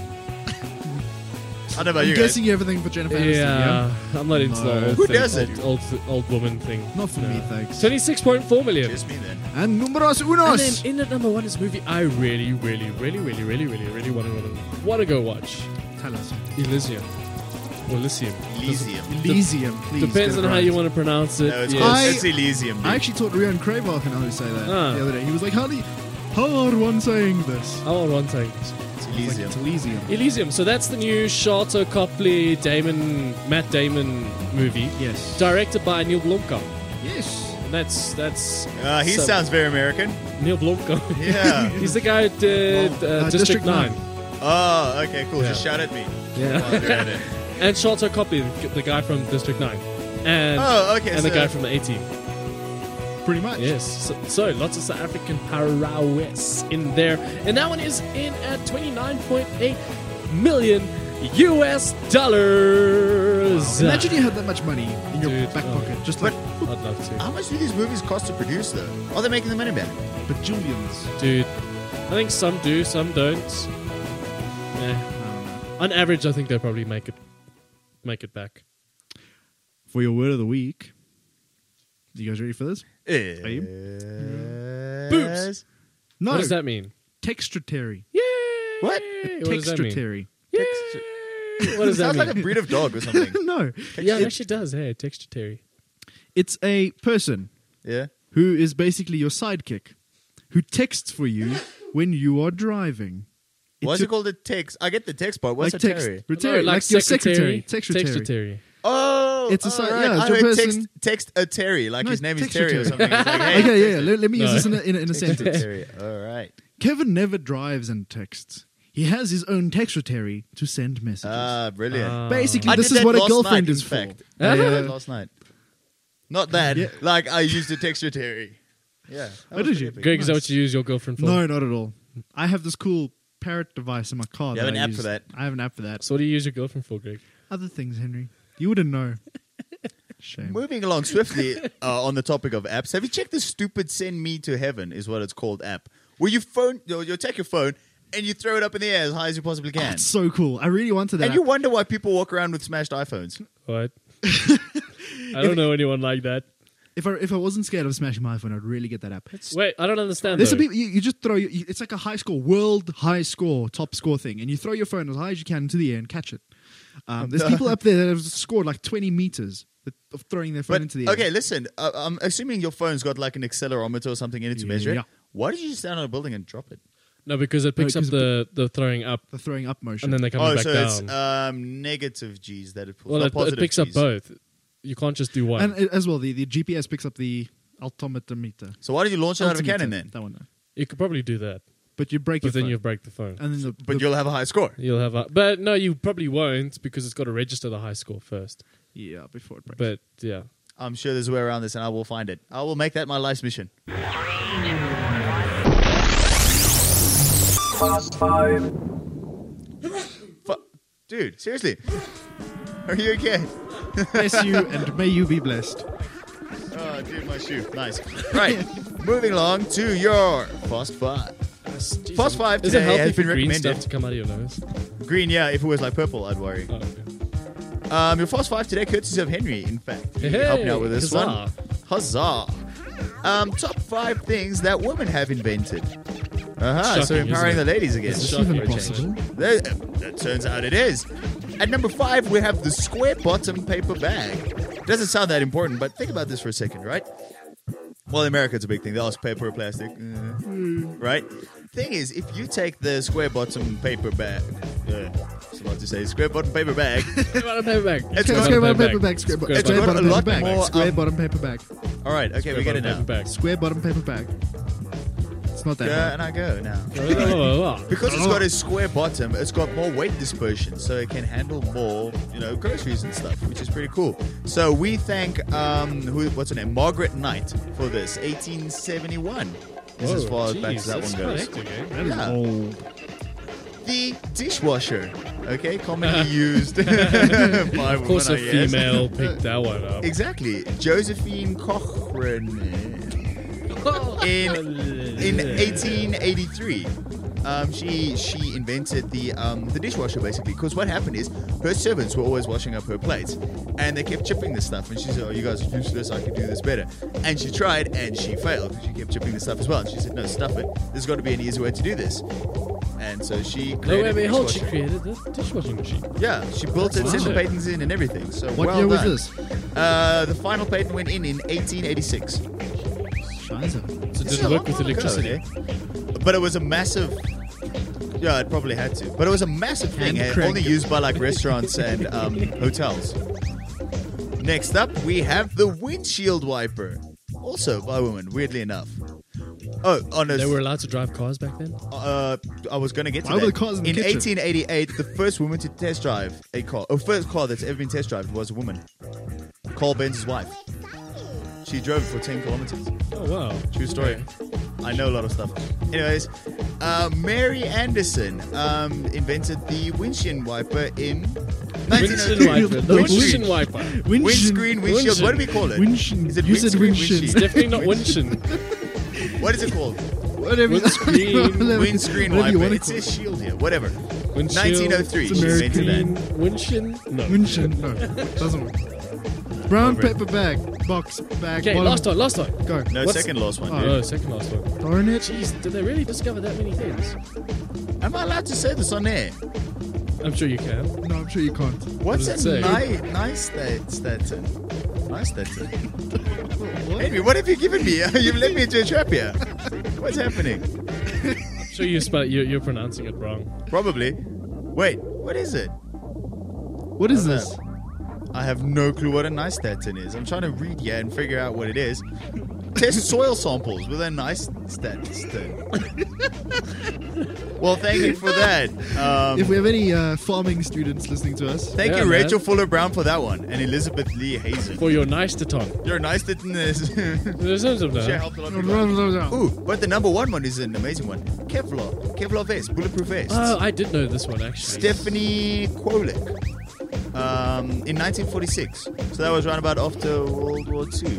I don't know about I'm you guessing guys. everything for Jennifer Aniston. Yeah, Yeah. I'm not into No. the old Who thing, does it? Old, old, old woman thing. Not for No. me, thanks. Twenty-six point four million. Just me then. And numeros And unos. then in at number one is a movie I really, really, really, really, really, really, really want to want to go watch. Tell us. Elysium. Or Elysium. Elysium. Elysium, please. Depends get on it how right. you want to pronounce it. No, it's, yes. called, I- it's Elysium. Dude. I actually taught Rian Kramer how to say that Ah. the other day. He was like, how do you, how are one saying this? I want one thing. it's I was like, Elysium. it's Elysium. Elysium. So that's the new Sharto Copley, Damon, Matt Damon movie, Yes. directed by Neil Blomkamp. Yes. And that's that's Uh, he so- sounds very American. Neil Blomkamp. Yeah. He's the guy who did uh, Uh, District, District Nine. nine. Oh, okay, cool. Yeah. Just shout at me. Yeah. While I'm doing it. And Sharto Copley, the- the guy from District Nine, and Oh, okay. and so the guy from the A Team. Pretty much. Yes. So, so lots of South African prowess in there, and that one is in at twenty-nine point eight million U S dollars. Imagine you had that much money in your Dude, back oh. pocket. Just But- like I'd love to. how much do these movies cost to produce, though? Are they making the money back? bajillions. Dude, I think some do, some don't. Yeah. I don't know. On average, I think they'll probably make it make it back. For your word of the week, you guys ready for this? Yes. Boobs. No. What does that mean? Textratary. Yay! What? What does that mean? Textratary. Yay! What does that Sounds mean? like a breed of dog or something. No. yeah, it It- actually does. Hey, textratary. It's a person Yeah. who is basically your sidekick, who texts for you when you are driving. What's a- it called? The text. I get the text part. What's like a text, terry? Retary, No, like, your secretary. secretary. Textratary. Textratary. Oh, It's a all side- right. yeah, it's I your heard person- text, text a Terry, like No, his name is text Terry or Terry. something. It's like, hey, Okay, yeah, yeah. Let, let me use No. this in a, in a, in a text a sentence. Terry. All right. Kevin never drives and texts. He has his own textratary to send messages. Ah, brilliant. Ah. Basically, I this did is that what a last girlfriend night, is in for. fact. Uh, I did Yeah. that last night. Not that. Yeah. Like I used a texture Terry. Yeah. that Oh, was did pretty you? epic. Greg, is that Nice. what you use your girlfriend for? No, not at all. I have this cool parrot device in my car. You have that an I app use. for that? I have an app for that. So what do you use your girlfriend for, Greg? Other things, Henry. You wouldn't know. Shame. Moving along swiftly uh, on the topic of apps, have you checked the stupid "Send Me to Heaven" is what it's called app, where you phone, you you take your phone and you throw it up in the air as high as you possibly Oh, can, it's so cool. I really wanted that. and you wonder why people walk around with smashed iPhones. What? I don't know anyone like that. If I if I wasn't scared of smashing my iPhone, I'd really get that app. Wait, I don't understand. There's though. some people you, you just throw. You, it's like a high score, world high score, top score thing, and you throw your phone as high as you can into the air and catch it. Um, there's people up there that have scored like twenty meters of throwing their phone But into the air. okay, listen, uh, I'm assuming your phone's got like an accelerometer or something in it to measure Yeah. it. Why did you just stand on a building and drop it? No, because it picks No, up 'cause the, the throwing up, The throwing up motion. and then they come Oh, back so down. it's um, negative G's that it pulls. well, not it, it positive picks up Gs. both. You can't just do one. and it- as well, the, the G P S picks up the altimeter meter. So why did you launch it out of a cannon then? That one, no. you could probably do that, But you break but your then phone. you break the phone. and then the, But the- you'll have a high score. You'll have a, but no, you probably won't because it's got to register the high score first. yeah, before it breaks. But yeah, I'm sure there's a way around this, and I will find it. I will make that my life's mission. Fast Five. Fu- Dude, seriously. Are you okay? Bless you, and may you be blessed. Oh, dude, my shoe. Nice. Right. Moving along to your Fast Five. Fast Five is it today healthy has for been green recommended. stuff to come out of your nose? Green, yeah. If it was like purple, I'd worry. Oh, okay. Um, your Fast Five today, courtesy of Henry, in fact. You're Hey, helping out with this huzzah. one. Huzzah. Um, top five things that women have invented. Uh-huh. So Shocking, empowering isn't the it? ladies again. It's Is shocking. even for a possible? change. That, that turns out it is. At number five, we have the square bottom paper bag. Doesn't sound that important, but think about this for a second, right? Well, in America, it's a big thing. They ask paper or plastic, uh, right? Thing is, if you take the square bottom paper bag, uh, I was about to say square bottom paper bag, Square bottom paper bag. It's Square, got- square bottom paper bag. Square, bo- Square square got bottom a paper lot bag. more, Square um, bottom paper bag. all right, okay, Square we get it bottom now. paper bag. Square bottom paper bag. It's not that Go hard. and I go now. Oh, Because it's got a square bottom, it's got more weight dispersion, so it can handle more, you know, groceries and stuff, which is pretty cool. So we thank, um, who, what's her name, Margaret Knight for this, eighteen seventy-one. This is as far Whoa, back as jeez, that that's one quite goes. hectic, eh? That is Yeah. old. The dishwasher, okay, commonly used by Of course, a women, I guess. female picked that one up. Exactly, Josephine Cochrane. In in eighteen eighty-three, um, she she invented the um, the dishwasher basically. Because what happened is her servants were always washing up her plates, and they kept chipping this stuff. And she said, "Oh, you guys are useless. I can do this better." And she tried, and she failed. She kept chipping the stuff as well. And she said, "No, stuff it. There's got to be an easier way to do this." And so she No, created wait, a wait, hold. She dishwasher. created the dishwashing machine. Yeah, she built it, sent the Wow. patents in, and everything. So What well year was done. this? Uh, the final patent went in in eighteen eighty-six. Scheiße. So This is did a it work long with time ago, electricity? eh? But it was a massive. Yeah, it probably had to. But it was a massive thing, Hand eh? crank. Only used by like restaurants and um, hotels. Next up, we have the windshield wiper, also by women. Weirdly enough. Oh, on a, They were allowed to drive cars back then? uh, I was going to get to Why were that. the cars in the kitchen? eighteen eighty-eight, the first woman to test drive a car, oh, first car that's ever been test driven was a woman. Carl Benz's wife. She drove it for ten kilometers. Oh, wow. True story. I know a lot of stuff. Anyways, uh, Mary Anderson um, invented the windshield wiper in Windshield nineteen oh wiper. three. The Windscreen. windshield wiper. Windscreen, windshield. What do we call it? Windshield. Is it You said windscreen, windshield. It's windshield? definitely not windshield. What is it called? Whatever. Windscreen. Whatever- Windscreen whatever you wiper. wanna It call says shield here. Whatever. Windshield. nineteen oh three. It's She American. invented that. Windshield? No. Windshield. No, doesn't work. Brown Over it. paper bag, box bag. Okay, bottom- last one, last one. Go. No, What's- second last one. Oh. dude. Oh, second last one. Darn it. Jeez, did they really discover that many things? Am I allowed to say this on air? I'm sure you can. No, I'm sure you can't. What's does a it say? ni- nice stat- statin? Nice statin. What? Henry, what have you given me? You've led me into a trap here. What's happening? I'm sure you spell you're, you're pronouncing it wrong. Probably. Wait, what is it? What is How's this? I have no clue what a nice statin is. I'm trying to read here and figure out what it is. test soil samples with a nice stats. Well, thank you for that. Um, If we have any uh, farming students listening to us, thank Yeah, you, man. Rachel Fuller Brown, for that one, and Elizabeth Lee Hazen. For your nice to tongue. You're nice to this. There's no of She that. helped a lot of people. Ooh, but the number one one is an amazing one. Kevlar, Kevlar vest, bulletproof vest. Oh, I did know this one actually. Stephanie Kwolek, um, in nineteen forty-six. So that was around about after World War Two.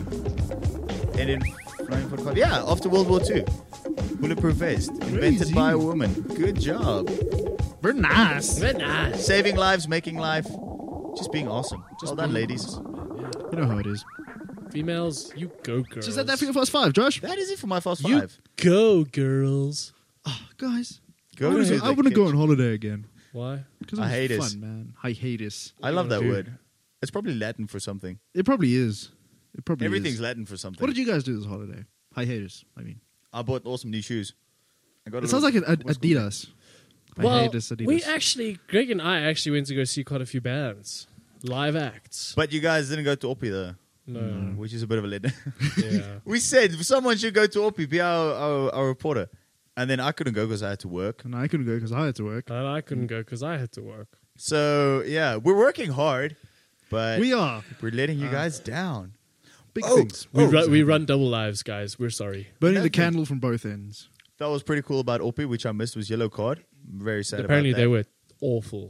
And in nineteen forty-five, yeah, after World War Two. Bulletproof vest, invented Crazy. by a woman. Good job. very nice. Very nice. Saving lives, making life, just being awesome. Well done, ladies. You know how it is. Females, you go, girls. So is that that for your first five, Josh? That is it for my Fast You Five. go, girls. Oh, guys, Go I wanna to go- the I want to go kitchen. on holiday again. Why? Because I hate it. fun, man. I hate it. I love that Dude. word. It's probably Latin for something. It probably is. It probably Everything's is. Latin for something. What did you guys do this holiday? I hate it. I mean, I bought awesome new shoes. I got a it sounds like little- an Ad- what's it called? Adidas. I well, hate this Adidas. we actually, Greg and I actually went to go see quite a few bands, live acts. But you guys didn't go to Opie though, No, which is a bit of a letdown. yeah. We said someone should go to Opie, be our, our, our reporter. And then I couldn't go because I had to work. and I couldn't go because I had to work. And I couldn't go because I had to work. So, yeah, we're working hard, but We are we're letting you guys down. big Oh, things. We, Oh, ru- so- we run double lives, guys. We're sorry. Burning the Nothing. candle from both ends. That was pretty cool about Opie, which I missed, was Yellow Card. I'm very sad Apparently, about that. they were awful.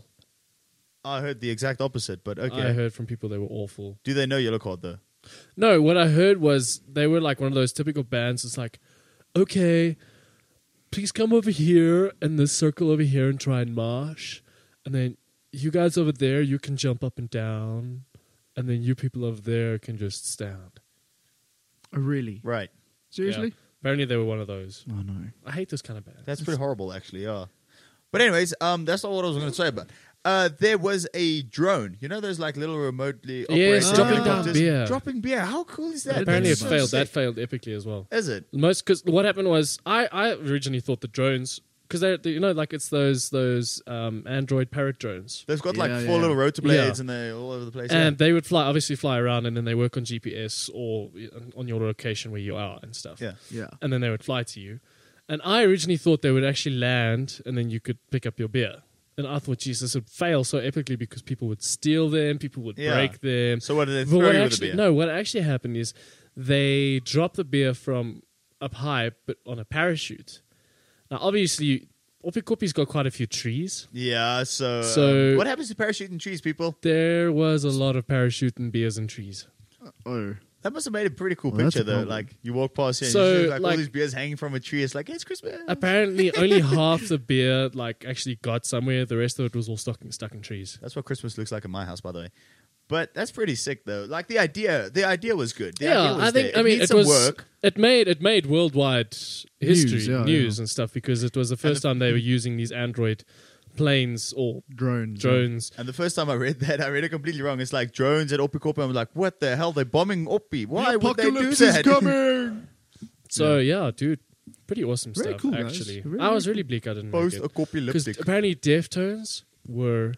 I heard the exact opposite, but okay. I heard from people they were awful. Do they know Yellow Card, though? No, what I heard was they were like one of those typical bands. It's like, okay, please come over here in this circle over here and try and mosh. And then you guys over there, you can jump up and down. And then you people over there can just stand. Oh, really? Right. Seriously? Yeah. Apparently they were one of those. Oh, no. I hate those kind of bands. That's pretty horrible, actually, yeah. But anyways, um, that's not what I was going to say about. Uh, there was a drone. You know those like little remotely operated Yes, dropping down helicopters? beer. Dropping beer. How cool is that? Apparently it That's so failed. sick. That failed epically as well. Is it? Most because what happened was I, I originally thought the drones because they you know like it's those those um, Android parrot drones. They've got like Yeah, four yeah. little rotor blades Yeah. and they're all over the place. And they would fly, obviously fly around, and then they work on G P S or on your location where you are and stuff. yeah. Yeah. And then they would fly to you. And I originally thought they would actually land, and then you could pick up your beer. And I thought, Jesus, this would fail so epically because people would steal them, people would Yeah. break them. So what did they But throw what you with actually, the beer? no, what actually happened is they dropped the beer from up high, but on a parachute. Now, obviously, Opikopi's got quite a few trees. Yeah, so, So- um, what happens to parachuting trees, people? There was a lot of parachuting beers and trees. Oh. That must have made a pretty cool Well, that's picture, a though. problem. Like, you walk past here and So, you see like, all like- these beers hanging from a tree. It's like, hey, it's Christmas. Apparently, only half the beer like actually got somewhere. The rest of it was all stuck in, stuck in trees. That's what Christmas looks like in my house, by the way. But that's pretty sick, though. Like, the idea, the idea was good. The yeah, idea was I think. there. I mean, needs it some was. work. It made it made worldwide history, News, news, yeah, yeah. and stuff because it was the first the- time they were using these Android planes or Drones. drones. And the first time I read that, I read it completely wrong. It's like drones at Opikopi. I'm like, what the hell? They're bombing Opi. Why The would they do apocalypse that? is coming! So yeah, dude, pretty awesome Very stuff. cool, guys. actually, Very, I was very really bleak. I didn't make it because Post-apocalyptic. apparently Deftones were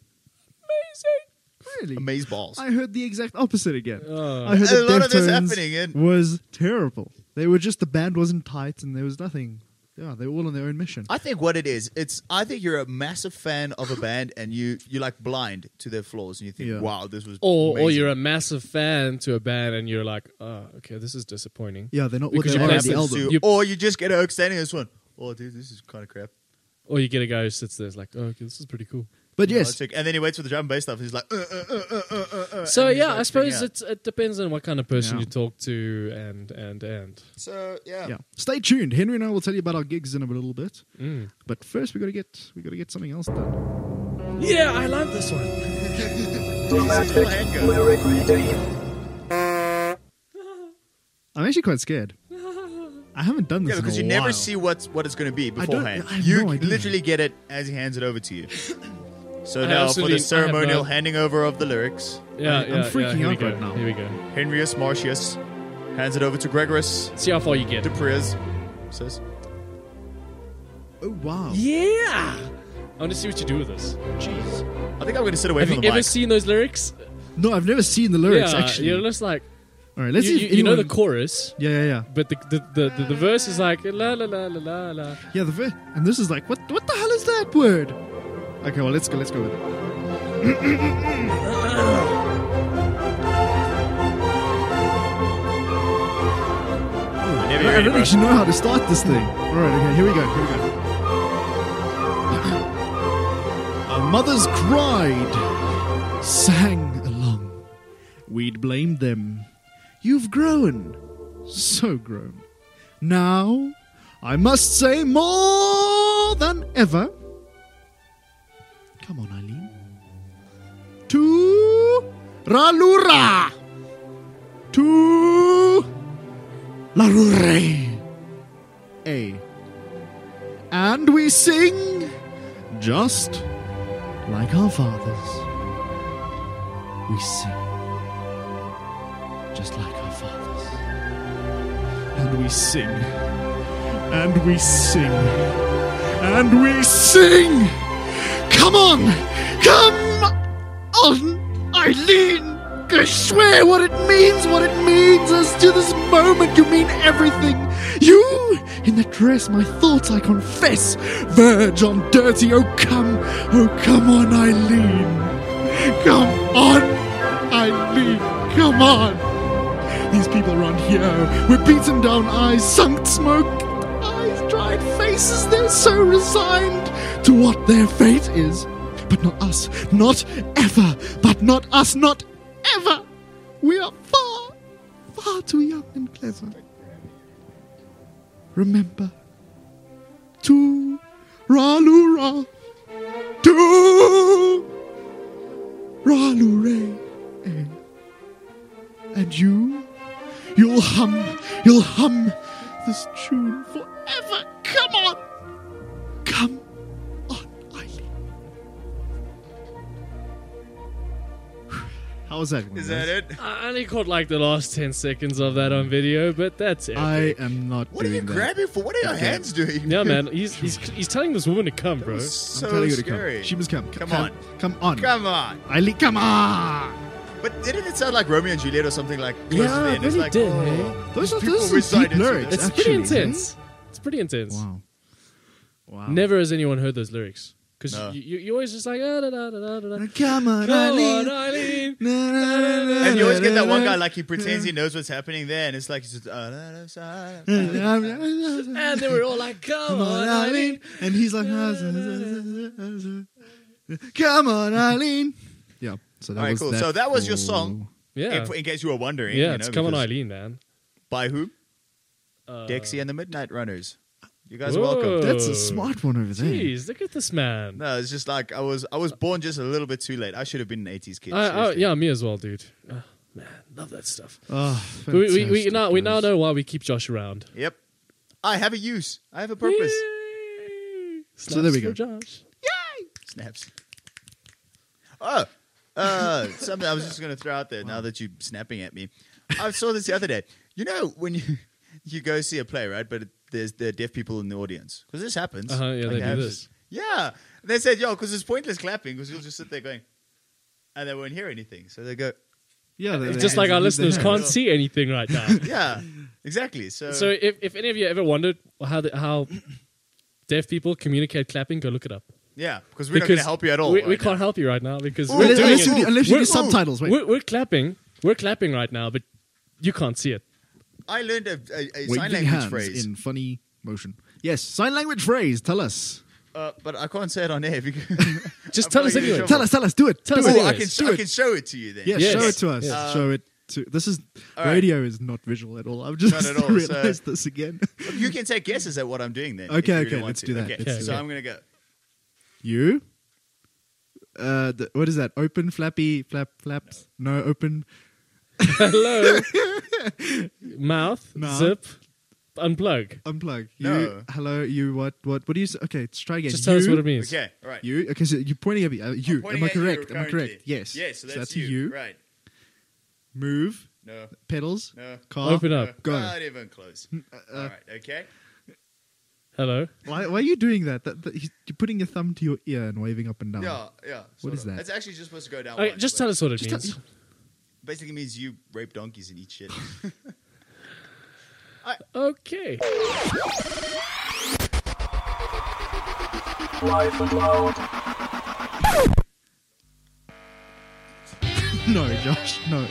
Really? Amaze balls. I heard the exact opposite again. Uh, I heard A that lot of this Deftones happening in- was terrible. They were just, the band wasn't tight and there was nothing. Yeah, they were all on their own mission. I think what it is, it's I think you're a massive fan of a band and you you like blind to their flaws and you think, Yeah. wow, this was or or amazing. you're a massive fan to a band and you're like, oh, okay, this is disappointing. Yeah, they're not what Because they you are on have the to album. sue- To- You- or you just get a hook standing in this one. Oh, dude, this is kind of crap. Or you get a guy who sits there, is like, oh, okay, this is pretty cool. But Oh, yes, it's like- and then he waits for the drum and bass stuff. He's like, uh, uh, uh, uh, uh, uh, uh, So and he's, yeah, like, I suppose freaking out. it's, it depends on what kind of person Yeah. you talk to, and and and. So yeah, yeah. Stay tuned. Henry and I will tell you about our gigs in a little bit. Mm. But first, we got to get we got to get something else done. Yeah, I love this one. Still hand go. Lyric reading. I'm actually quite scared. I haven't done this Yeah, in because a you never while. see what's what it's going to be don't- beforehand. I have you no idea. literally get it as he hands it over to you. So I now for absolutely- the I have ceremonial no- handing over of the lyrics, Yeah, I'm yeah, freaking yeah, here we out go, right now. Here we go. Henrius Martius hands it over to Gregorus See how far you get. Depriz. Says, Oh wow! Yeah, I want to see what you do with this. "Jeez, I think I'm going to sit away Have from you the ever mic." seen those lyrics? No, I've never seen the lyrics. yeah, actually, you're just like, All right, let's you, see if you, you know the anyone- chorus, Yeah, yeah, yeah. but the the, the, the, the verse is like la la la la la la. Yeah, the ver- and this is like, what What the hell is that word? Okay, well, let's go, let's go with it. Never I heard don't it, actually know how to start this thing. All right, okay, here we go, here we go. Our mothers cried, sang along. We'd blamed them. You've grown, so grown. Now, I must say more than ever. Come on, Eileen. To Ralura. To Larure. A. And we sing just like our fathers. We sing just like our fathers. And we sing. And we sing. And we sing. Come on. Come on, Eileen. I swear what it means, what it means is to this moment you mean everything. You, in that dress, my thoughts I confess, verge on dirty. Oh come, oh come on, Eileen. Come on, Eileen, come on. These people around here with beaten down eyes, sunk smoke, eyes, dried faces, they're so resigned to what their fate is. But not us, not ever, but not us, not ever. We are far, far too young and clever. Remember, to Ralura, to Ralure, and you, you'll hum, you'll hum this tune forever. Come on, come on, Eileen. How was that? Is that it? I only caught like the last ten seconds of that on video, but that's it. I am not What are doing you that. grabbing for? What are your Okay. hands doing? yeah, man, he's he's he's telling this woman to come, bro. That was I'm so telling you to scary. come. She must come. Come come on. Come on. Come on. Eileen, come on. But didn't it sound like Romeo and Juliet or something like close Yeah, to the it end? It's really like, did, oh, eh? Those are people those are recited deep to lyrics. this. It's actually, pretty eh? intense. It's pretty intense. Wow. Wow. Never has anyone heard those lyrics because No. you, you you always just like ah, da, da, da, da, da, da. Come on, Come Eileen. on, Eileen. Na, na, na, na, And you always get that one na, guy na. like he pretends he knows what's happening there, and it's like he's just. Uh, da, da, da, da. And they were all like, "Come, Come on, on, Eileen. Eileen." And he's like, come on, Eileen. Yeah. So that All right, was cool. that So that was your for- song. Yeah, In, in case you were wondering. yeah. you It's know, Come on, because- Eileen, man. By who? Uh, Dexy and the Midnight Runners. You guys are Whoa. welcome. That's a smart one over there. Jeez, look at this man. No, it's just like I was. I was born just a little bit too late. I should have been an eighties kid. I, I, seriously. yeah, me as well, dude. Oh, man, love that stuff. Oh, We, we, we fantastic, now we now guys. know why we keep Josh around. Yep. I have a use. I have a purpose. Yay! So there we Snaps go. for Josh. Snaps. Oh, uh, something I was just going to throw out there now that you're snapping at me. I saw this the other day. You know, when you you go see a play, right? But it, there's there are deaf people in the audience because this happens. Uh-huh, yeah, they it do happens. this. Yeah, and they said, "Yo," because it's pointless clapping because you'll just sit there going, and they won't hear anything. So they go, Yeah, they- It's they- just like they our use their listeners hands. can't see anything right now. "Yeah, exactly." So, So if, if any of you ever wondered how the, how deaf people communicate clapping, go look it up. yeah, because we're not going to help you at all. We, we right can't now. help you right now because Ooh, we're Unless, doing unless it. you, unless you We're- do subtitles. Wait, We're, we're clapping. We're clapping right now, but you can't see it. I learned a, a, a sign waving language hands phrase, in funny motion. Yes, sign language phrase. Tell us. uh, but I can't say it on air because Just I'm tell probably us gonna anyway. show Tell us. Tell us. Do it. Tell do us it. Oh, I anyways. can Do I it. can show it to you then. Yes, Yes. show it to us. Yes. show it to. This is all right. radio is not visual at all. I've just Not at all, so- realized this again. You can take guesses at what I'm doing then. if Okay, you really okay, want let's to. do that. Okay, Let's do so that. I'm gonna go. You. Uh, the, what is that? Open flappy flap flaps? No, open. Hello. Mouth, Mouth. zip, unplug. Unplug. You. No. Hello. You. What? What? What do you? s- Okay, let's try again. Just tell you, us what it means. Okay, all right. You. Okay, so you're pointing at me. Uh, you. Pointing Am I at you correct? Am I currently. correct? Yes. Yes, so that's, a you. Right. Move. No. Pedals. No. Car. Open up. Go. Not even close. all right. Okay. Hello. Why, why are you doing that? that, that he's- you're putting your thumb to your ear and waving up and down. Yeah. Yeah. What sort is of. that? It's actually just supposed to go down. Okay, once, just but- tell us what it Just tell- means. Basically means you rape donkeys and eat shit. Okay. Life and loud. No, Josh, no.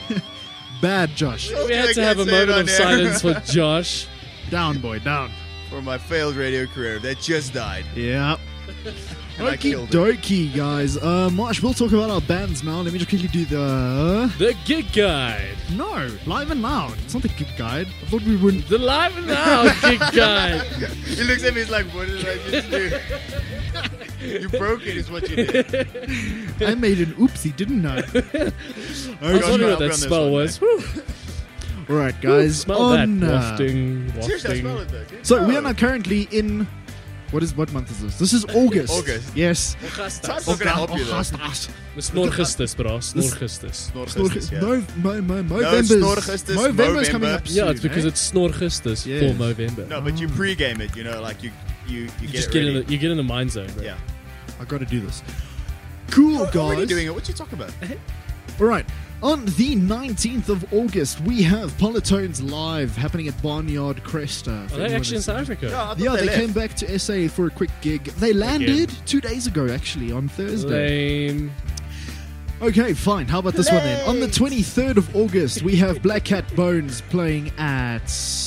Bad Josh. We had to have a moment of silence for Josh. Down, boy, down. For my failed radio career that just died. Yeah. And I Okie killed it. dokie, guys. Uh, Marsh, we'll talk about our bands now. Let me just quickly do the... The gig guide. No, live and loud. It's not the gig guide. I thought we wouldn't... The live and now gig guide. He looks at me, he's like, what did I just do? You broke it is what you did. I made an oopsie, didn't I? I was Josh, wondering I'll what be on that this spell one, was. Whew. All right, guys. Smell on, that. uh, Wafting. Seriously, I Wafting. smell it though. dude. So we Oh. are now currently in... What is what month is this? This is August. August. Yes. It's not going to help you though. Augustus. Snorgistus, bro. Snorgistus. Snorgistus, yeah. Mo, Mo, Mo, No, Movember's, Snorgistus, Movember's coming Movember. up soon. Yeah, it's because eh? it's Snorgistus Yes. for Movember. No, but you pre-game it, you know, like you you, you, you get just it get ready. in the, you get in the mind zone, bro. Yeah. I got to do this. Cool, guys. Already doing it. What you talking about? All right. On the nineteenth of August, we have Polytones Live happening at Barnyard Cresta. Are they actually in South Africa? Yeah, I thought Yeah, they, left. came back to S A for a quick gig. They landed two days ago, actually, on Thursday. Lame. Okay, fine. How about this one then? On the twenty-third of August, we have Black Cat Bones playing at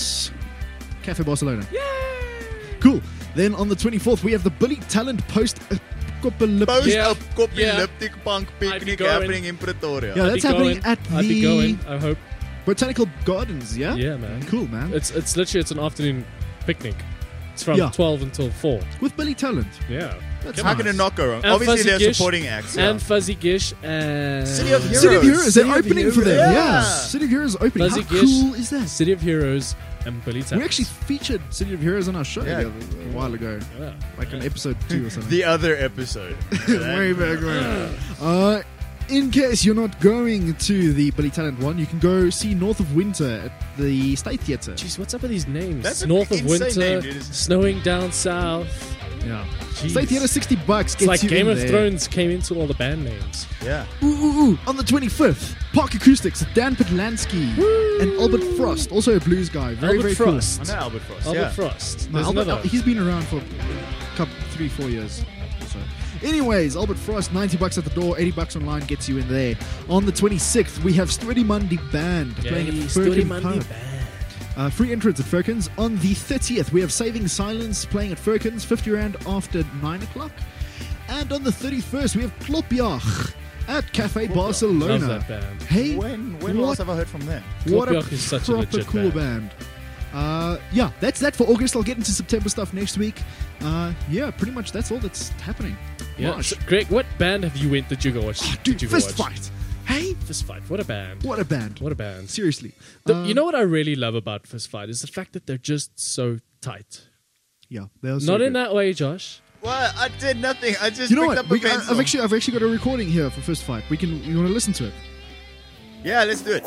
Cafe Barcelona. Cool. Then on the twenty-fourth, we have the Billy Talent Post Apocalyptic. Post Yeah. apocalyptic punk I'd be picnic going. happening in Pretoria. Yeah, I'd that's be happening going. at I'd be the going, I hope. Botanical Gardens, yeah? Yeah, man. Cool, man. It's it's literally it's an afternoon picnic. It's from Yeah. twelve until four. With Billy Talent. Yeah. That's How can nice. it not go wrong? And Obviously, Fuzzy they're Gish supporting acts. Yeah. And Fuzzy Gish and City of Heroes. City of Heroes, City they're of opening for them. Heroes. Yeah. Yeah. City of Heroes opening. Fuzzy How Gish, cool is that? City of Heroes and Billy Talent. We actually featured City of Heroes on our show Yeah. the other- a while ago. Yeah. Like on episode two or something. the other episode. Way back when. Uh, in case you're not going to the Billy Talent one, you can go see North of Winter at the State Theatre. Jeez, what's up with these names? That's an North of insane Winter, name, dude. It's- snowing down south. Yeah. Jeez. State Theatre, sixty bucks. It's Gets like you Game in of there. Thrones came into all the band names. Yeah. Ooh, ooh, ooh. On the twenty-fifth, Park Acoustics, Dan Patlansky and Albert Frost, also a blues guy. Very, Albert very Frost. I know Albert Frost. Albert yeah. Frost. cool. No, There's Albert, another. he's been around for a couple, three, four years. or So. Anyways, Albert Frost, ninety bucks at the door, eighty bucks online gets you in there. On the twenty-sixth, we have Stwedi Mundi Band playing at Yay, Firkin Stwedi Mundi Pub. Band. Uh, free entrance at Firkins. On the thirtieth, we have Saving Silence playing at Firkins, fifty rand after nine o'clock. And on the thirty-first, we have Klopjach at Cafe Barcelona. Love that band. Hey, When when what, last have I heard from them? what a Klopjach is such a proper legit cool band. band. Uh, yeah, that's that for August. I'll get into September stuff next week. Uh, yeah, pretty much that's all that's happening. Yeah. Marsh. So, Greg, what band have you went that you go watch? Oh, dude, did you go Fist watch? Fight. Hey, Fist Fight. What a band. what a band. What a band. Seriously. The- Uh, you know what I really love about Fist Fight is the fact that they're just so tight. Yeah, they are so Not in good. that way, Josh. What? I did nothing. I just You know picked what? up a We, I, pencil. I've actually I've actually got a recording here for Fist Fight. We can. You want to listen to it? Yeah, let's do it.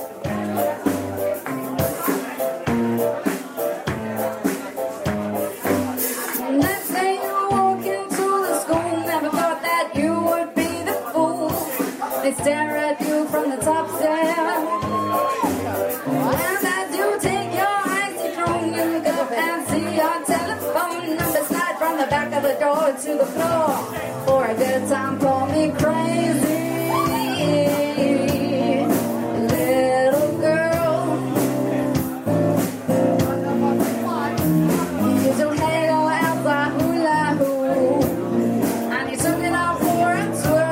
Next day you walk into the school, never thought that you would be the fool. They stare at you from the top stairs. And as you take your icy drone, you look up and see your telephone number slide from the back of the door to the floor. For a good time, call me crazy. Little girl, you don't hate or else I hula hoo, and you took it out for a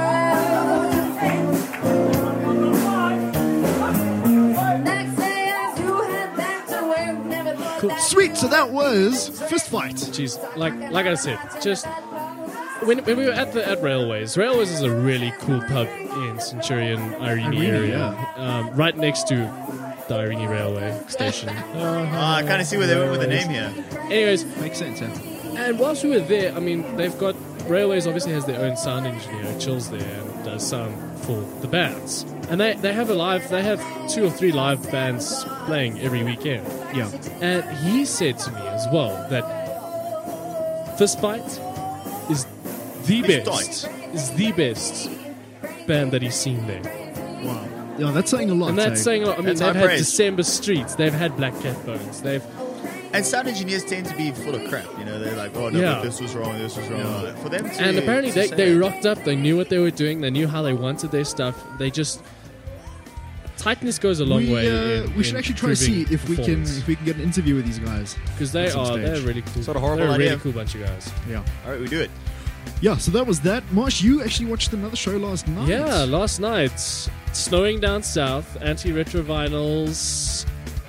twirl. Next day as you head back to work, never thought that Sweet. So that was Fist Fight. Jeez, like like I said, just when, when we were at the at Railways, Railways is a really cool pub in Centurion, Irene Irene, area, um, right next to the Irene Railway station. Ah, I kind of see where they went with the name here. Anyways, Makes sense. Yeah. and whilst we were there, I mean, they've got Railways obviously has their own sound engineer who chills there and does sound for the bands. And they, they have a live, they have two or three live bands playing every weekend. Yeah. And he said to me as well that Fist Fight is the Fist best, is the best band that he's seen there. Wow. Yeah, that's saying a lot. And that's eh? saying a lot. I mean, That's they've high had praise. December Streets. They've had Black Cat Bones. They've And sound engineers tend to be full of crap. You know, they're like, oh, no, Yeah. but this was wrong, this was wrong. For them to, and apparently to they, say they that- rocked up. They knew what they were doing. They knew how they wanted their stuff. They just tightness goes a long we, way. uh, in- we should in actually try to see improving if we can performance. if we can get an interview with these guys. Because they at some are stage. they're really cool. Sort of horrible they're a really idea. cool bunch of guys. Yeah, All right, we do it. yeah. So that was that. Marsh, you actually watched another show last night. Yeah, last night, snowing down south, anti-retrovinyls,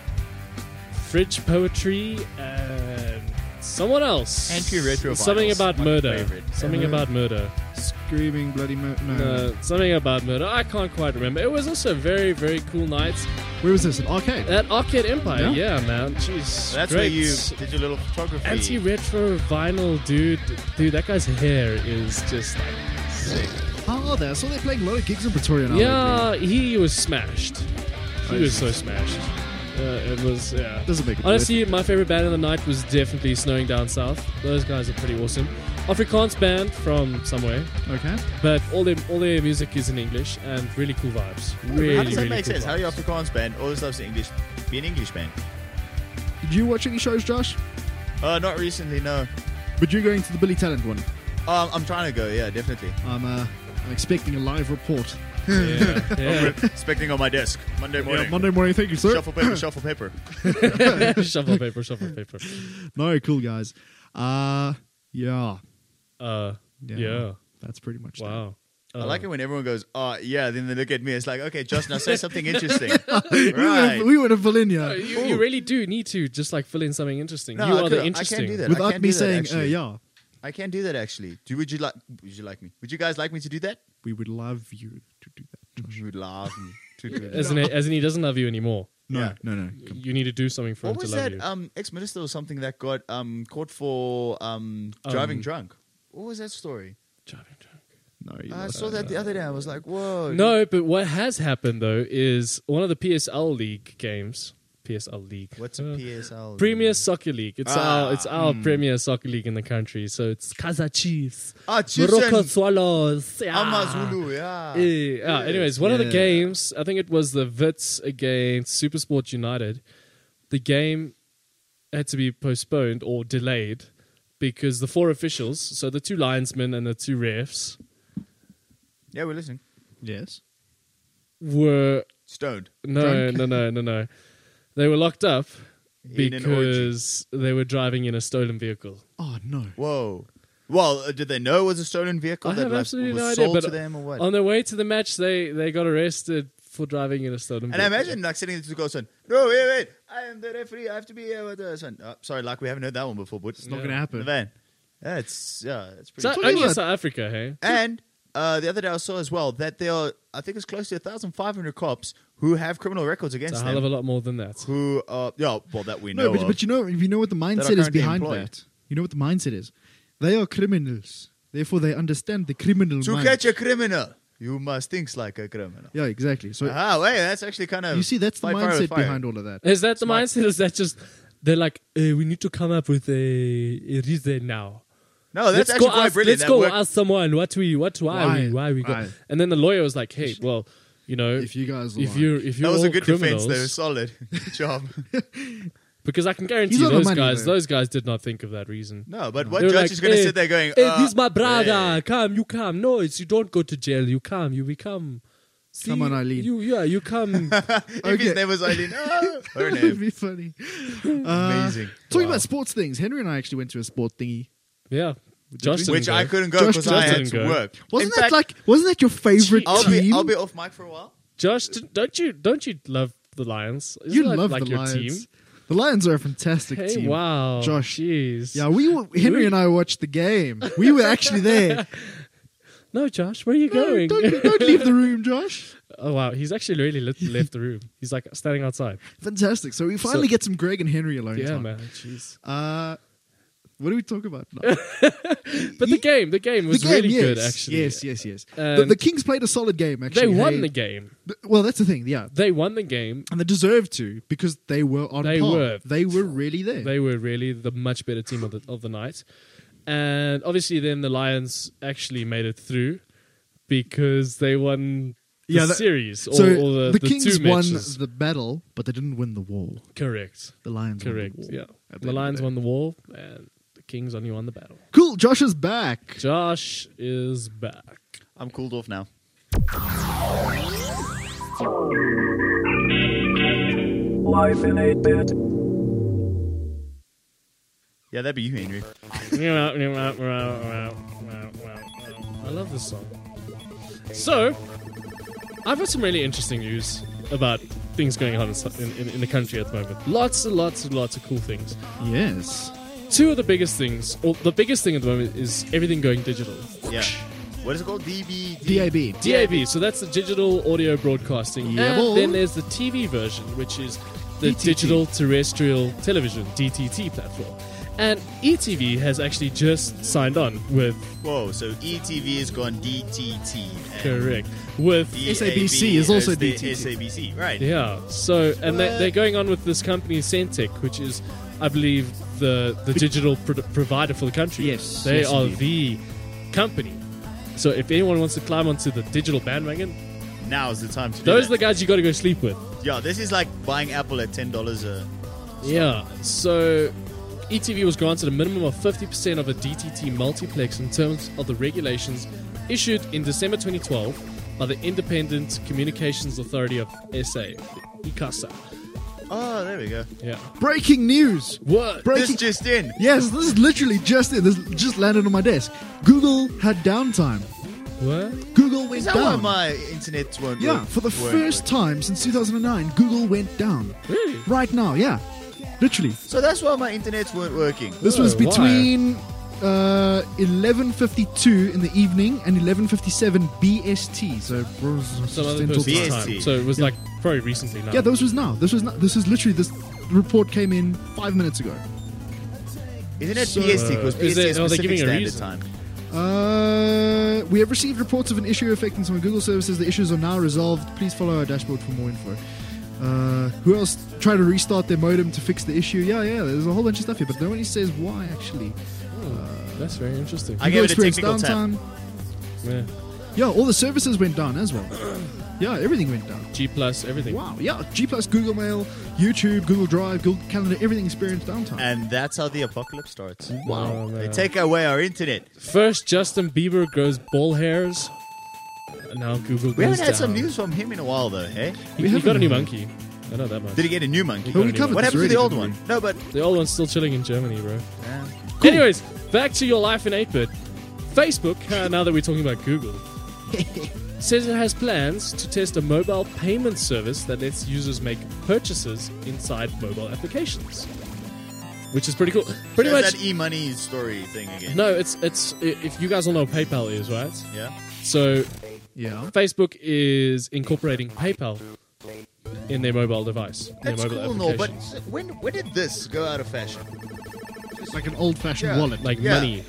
fridge poetry, and someone else. Anti-retrovinyls, Something about my murder. favorite. Something Yeah. about murder. Screaming bloody mo- no. No, something about murder. I can't quite remember. It was also a very, very cool night Where was this? An arcade. at Arcade Empire. Yeah? Yeah, man. Jeez. So that's great. where you did your little photography. Anti-retro vinyl, dude. Dude, that guy's hair is just like sick. Oh, there. I saw they're playing a lot of gigs in Pretoria now. Yeah, he was smashed. He Oh, was so smashed. Uh, it was, yeah. Doesn't make it Honestly, my favorite band of the night was definitely Snowing Down South. Those guys are pretty awesome. Afrikaans band from somewhere, Okay. but all their all their music is in English and really cool vibes. Really, How does that really make cool sense? How vibes. do you Afrikaans band, all this stuff's English, be an English band? Did you watch any shows, Josh? Uh, not recently, no. But you're going to the Billy Talent one. Um, I'm trying to go, yeah, definitely. I'm uh, I'm expecting a live report. Yeah, yeah. Expecting on my desk, Monday morning. Yeah, Monday morning. Thank you, sir. Shuffle paper, shuffle paper. Shuffle paper, shuffle paper. No, cool guys. Uh, yeah. Uh, Yeah. yeah. That's pretty much that. Wow. I Uh, like it when everyone goes, oh, yeah, then they look at me. It's like, okay, Josh, now say something interesting. We would right. have, we would have Valinia. No, you, you really do need to just like fill in something interesting. No, you I are could- the I interesting. can't do that. I Without can't me do that, saying, uh, actually. yeah, I can't do that, actually. Do Would you like Would you like me? Would you guys like me to do that? we would love you to do that. Josh. You would love me to do that. As in, as in, he doesn't love you anymore. No, Yeah. no, no. You need to do something for What him was to love that you. um, ex-minister or something that got um, caught for um, driving Um, drunk? What was that story? Driving drunk. No, you I lost saw that the other day. I was like, whoa. No, but what has happened though is one of the P S L League games. P S L League. What's a Uh, P S L? Premier Soccer League. It's Ah, our it's our Premier Soccer League in the country. So it's Kaizer Chiefs, Ah, Morocco Chiefs Swallows. and Yeah. Amazulu, yeah. Yeah, yeah. Anyways, one of the Yeah. games, I think it was the Wits against Supersport United. The game had to be postponed or delayed because the four officials, so the two linesmen and the two refs, Yeah, we're listening. Yes. were Stoned. no, no, no, no, no. They were locked up In an orgy. because they were driving in a stolen vehicle. Oh, no. Whoa. Well, uh, did they know it was a stolen vehicle I that have like, absolutely was no idea. sold But to them or what? on their way to the match, they, they got arrested for driving in a stolen And I vehicle. imagine like sitting to go, son. No, wait, wait. I am the referee. I have to be here with the son. Oh, sorry, like we haven't heard that one before, but It's not Yeah. going to the happen. van. Yeah, it's yeah, it's pretty. So Talking only in about- South Africa, hey? And uh, the other day I saw as well that there are, I think it's close to one thousand five hundred cops who have criminal records It's against a hell of them. a lot more than that. Who, uh, yeah, well, that we know. No, but, of. but you know, if you know what the mindset is currently behind employed. that, you know what the mindset is. They are criminals. Therefore, they understand the criminal to mind. catch a criminal, you must think like a criminal. Yeah, exactly. So Ah, wait, that's actually kind of. you see, that's the fight fire with mindset fire. behind all of that. Is that the Smart. mindset? Is that just they're like, uh, we need to come up with a, a reason now. No, that's let's actually go quite ask, brilliant. let's That go worked- ask someone what we, what, why, Why? we, why we got. Why? And then the lawyer was like, hey, well, you know, If you guys, if like- you if That you're was all a good criminals, defense, though. Solid. Good job. because I can guarantee He's you on the those money, guys, though. those guys did not think of that reason. No, but what They were judge like, is going to hey, sit there going, hey, uh, this is my brother. hey. Come, you come. No, it's you don't go to jail. You come. You become. See, Come on, Eileen. You yeah, you come. If Okay. his name was Eileen, oh, her That'd name. be funny. Amazing. Uh, Talking Wow. about sports things, Henry and I actually went to a sport thingy. yeah, Josh didn't Which go. I couldn't go Josh because just I had didn't to go. work. Wasn't In that fact, like? Wasn't that your favorite I'll team? be, I'll be off mic for a while. Josh, d- don't you don't you love the Lions? Isn't you that love like the your Lions. team? The Lions are a fantastic Hey, team. wow, Josh. jeez. Yeah, we were, Henry and I watched the game. We were actually there. No, Josh, where are you No, going? don't, don't leave the room, Josh. Oh wow, he's actually really lit, left the room. He's like standing outside. Fantastic. So we finally So- get some Greg and Henry alone Yeah, time. man. Jeez. Uh, what do we talk about now? But the game, the game was the game, really yes. good. Actually, Yes, yes, yes. The, And the Kings played a solid game, actually. they won Hey, the game. th- Well, that's the thing, yeah. They won the game. And they deserved to because they were on They par. were. They were really there. They were really the much better team of the of the night, and obviously then the Lions actually made it through because they won the Yeah, that- series or, So or the, the, the Kings two won matches. the battle, but they didn't win the war. Correct. The Lions Correct. won the war. Yeah. at The end of Lions day. won the war, and the Kings only won the battle. Cool. Josh is back. Josh is back. I'm cooled off now. Life in eight bit. Yeah, that'd be you, Henry. I love this song. So, I've got some really interesting news about things going on in, in, in the country at the moment. Lots and lots and lots of cool things. Yes. Two of the biggest things, or the biggest thing at the moment, is everything going digital. Yeah. What is it called? D B D. D A B. D A B, so that's the digital audio broadcasting. Yeah, and boy. then there's the T V version, which is the D T T. digital terrestrial television, D T T platform. And E T V has actually just signed on with, Whoa, so E T V has gone D T T. and correct, with, D A B S A B C is also the D T T. S A B C, right. yeah, so, and they, What? they're going on with this company, Centec, which is, I believe, the, the digital pro- provider for the country. Yes, They yes, are indeed. the company. So if anyone wants to climb onto the digital bandwagon, Now's the time to do those are that. the guys you got to go sleep with. Yeah, this is like buying Apple at ten dollars a... Yeah, so E T V was granted a minimum of fifty percent of a D T T multiplex in terms of the regulations issued in December twenty twelve by the Independent Communications Authority of S A, I C A S A. Oh, there we go. Yeah. Breaking news. What? Breaking. This just in. Yes, this is literally just it. This just landed on my desk. Google had downtime. What? Google went Is that why down. my internet won't Yeah, work? for the Won't first work? time since two thousand nine, Google went down. Really? Right now, yeah. Literally. So that's why my internets weren't working. This Whoa, was why? between uh, eleven fifty-two in the evening and eleven fifty-seven B S T. So Some other Central person's B S Time. T. time. So it was like probably recently now. Yeah, this was now. This was not. This is literally this report came in five minutes ago. Internet So, P S T was uh, P is S T it- are they Pacific giving a Standard reason? Time. Uh, we have received reports of an issue affecting some of Google services. The issues are now resolved. Please follow our dashboard for more info. Uh, who else tried to restart their modem to fix the issue? Yeah, yeah. There's a whole bunch of stuff here, but nobody says why actually. That's very interesting. I gave it a Google technical experienced tap. Yeah. Yeah, all the services went down as well. Yeah, everything went down. G plus everything. Wow. Yeah, G plus, Google Mail, YouTube, Google Drive, Google Calendar, everything experienced downtime. And that's how the apocalypse starts. Wow. They take away our internet. First, Justin Bieber grows ball hairs. And now Google goes We haven't had down. some news from him in a while, though, hey? He, We he got a new haven't. monkey. I know that much. Did he get a new monkey? He got we a new covered What this happened to the already, old didn't one? we? No, but... The old one's still chilling in Germany, bro. Yeah. Anyways, back to your life in eight bit. Facebook, uh, now that we're talking about Google, says it has plans to test a mobile payment service that lets users make purchases inside mobile applications. Which is pretty cool. Pretty So it's much. that e-money story thing again. No, it's it's i- if you guys all know what PayPal is, right? Yeah? So Yeah. Facebook is incorporating PayPal in their mobile device, in That's their mobile cool, no, but applications. when, when did this go out of fashion? Like an old fashioned Yeah. wallet. Like Yeah. money.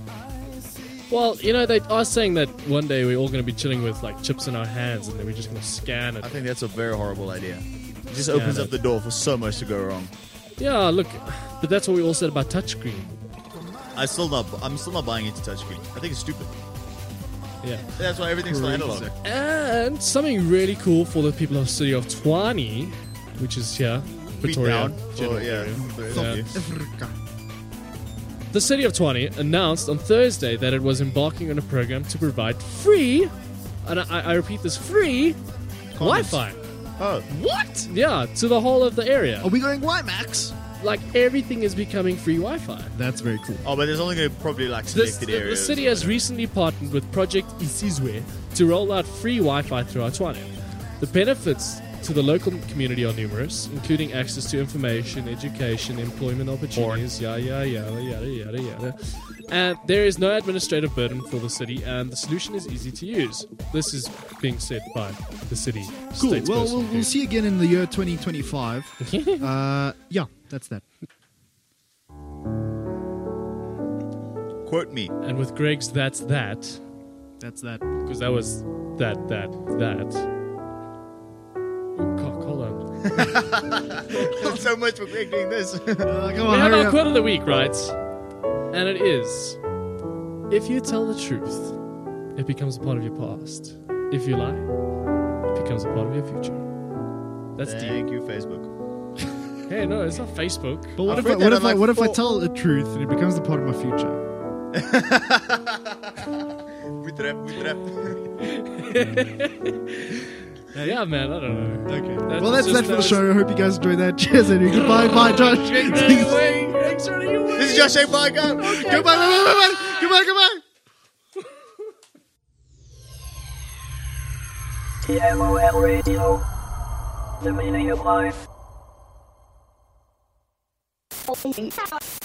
Well, you know, they are saying that one day we're all going to be chilling with like chips in our hands, and then we're just going to scan it. I think that's a very horrible idea. It just Yeah, opens that- up the door for so much to go wrong. Yeah, look, but that's what we all said about touchscreen. I still not. I'm still not buying into touchscreen. I think it's stupid. Yeah. That's why everything's still analog. And something really cool for the people of the city of Tshwane, which is here, Beat Pretoria. down. general Oh, yeah. area. Yeah. Yeah. The city of Tshwane announced on Thursday that it was embarking on a program to provide free, and I, I repeat this, free Wi-Fi. Oh, What? Yeah, to the whole of the area. Are we going WiMAX? Like everything is becoming free Wi-Fi. That's very cool. oh, but there's only going to probably like The, selected the, the areas. city has recently partnered with Project Isizwe to roll out free Wi-Fi throughout Tshwane. The benefits to the local community are numerous, including access to information, education, employment opportunities, yada yada yada yada yada yada. And there is no administrative burden for the city, and the solution is easy to use. This is being said by the city. Cool. statesperson Well, we'll, who- we'll see again in the year twenty twenty-five. uh, yeah, that's that. Quote me. And with Greg's "That's That," That's that. because that was that that that. Oh, cock, hold on. So much for Greg doing this. Uh, come We on, have hurry our up. quote of the week, right? And it is: if you tell the truth, it becomes a part of your past. If you lie, it becomes a part of your future. That's deep. Thank you, Facebook. Hey, no, it's not Facebook. But what I've if I, read what that if on I, like what if I four- tell the truth and it becomes the part of my future? We trap, we trap. Yeah, man, I don't know. Okay. That's Well, that's just- that for the that's- show. I hope you guys enjoyed that. Cheers, and goodbye, bye, Josh. This is Josh A. Bye, go. Goodbye, bye, bye, bye, goodbye, goodbye. T M O L Radio. The meaning of life.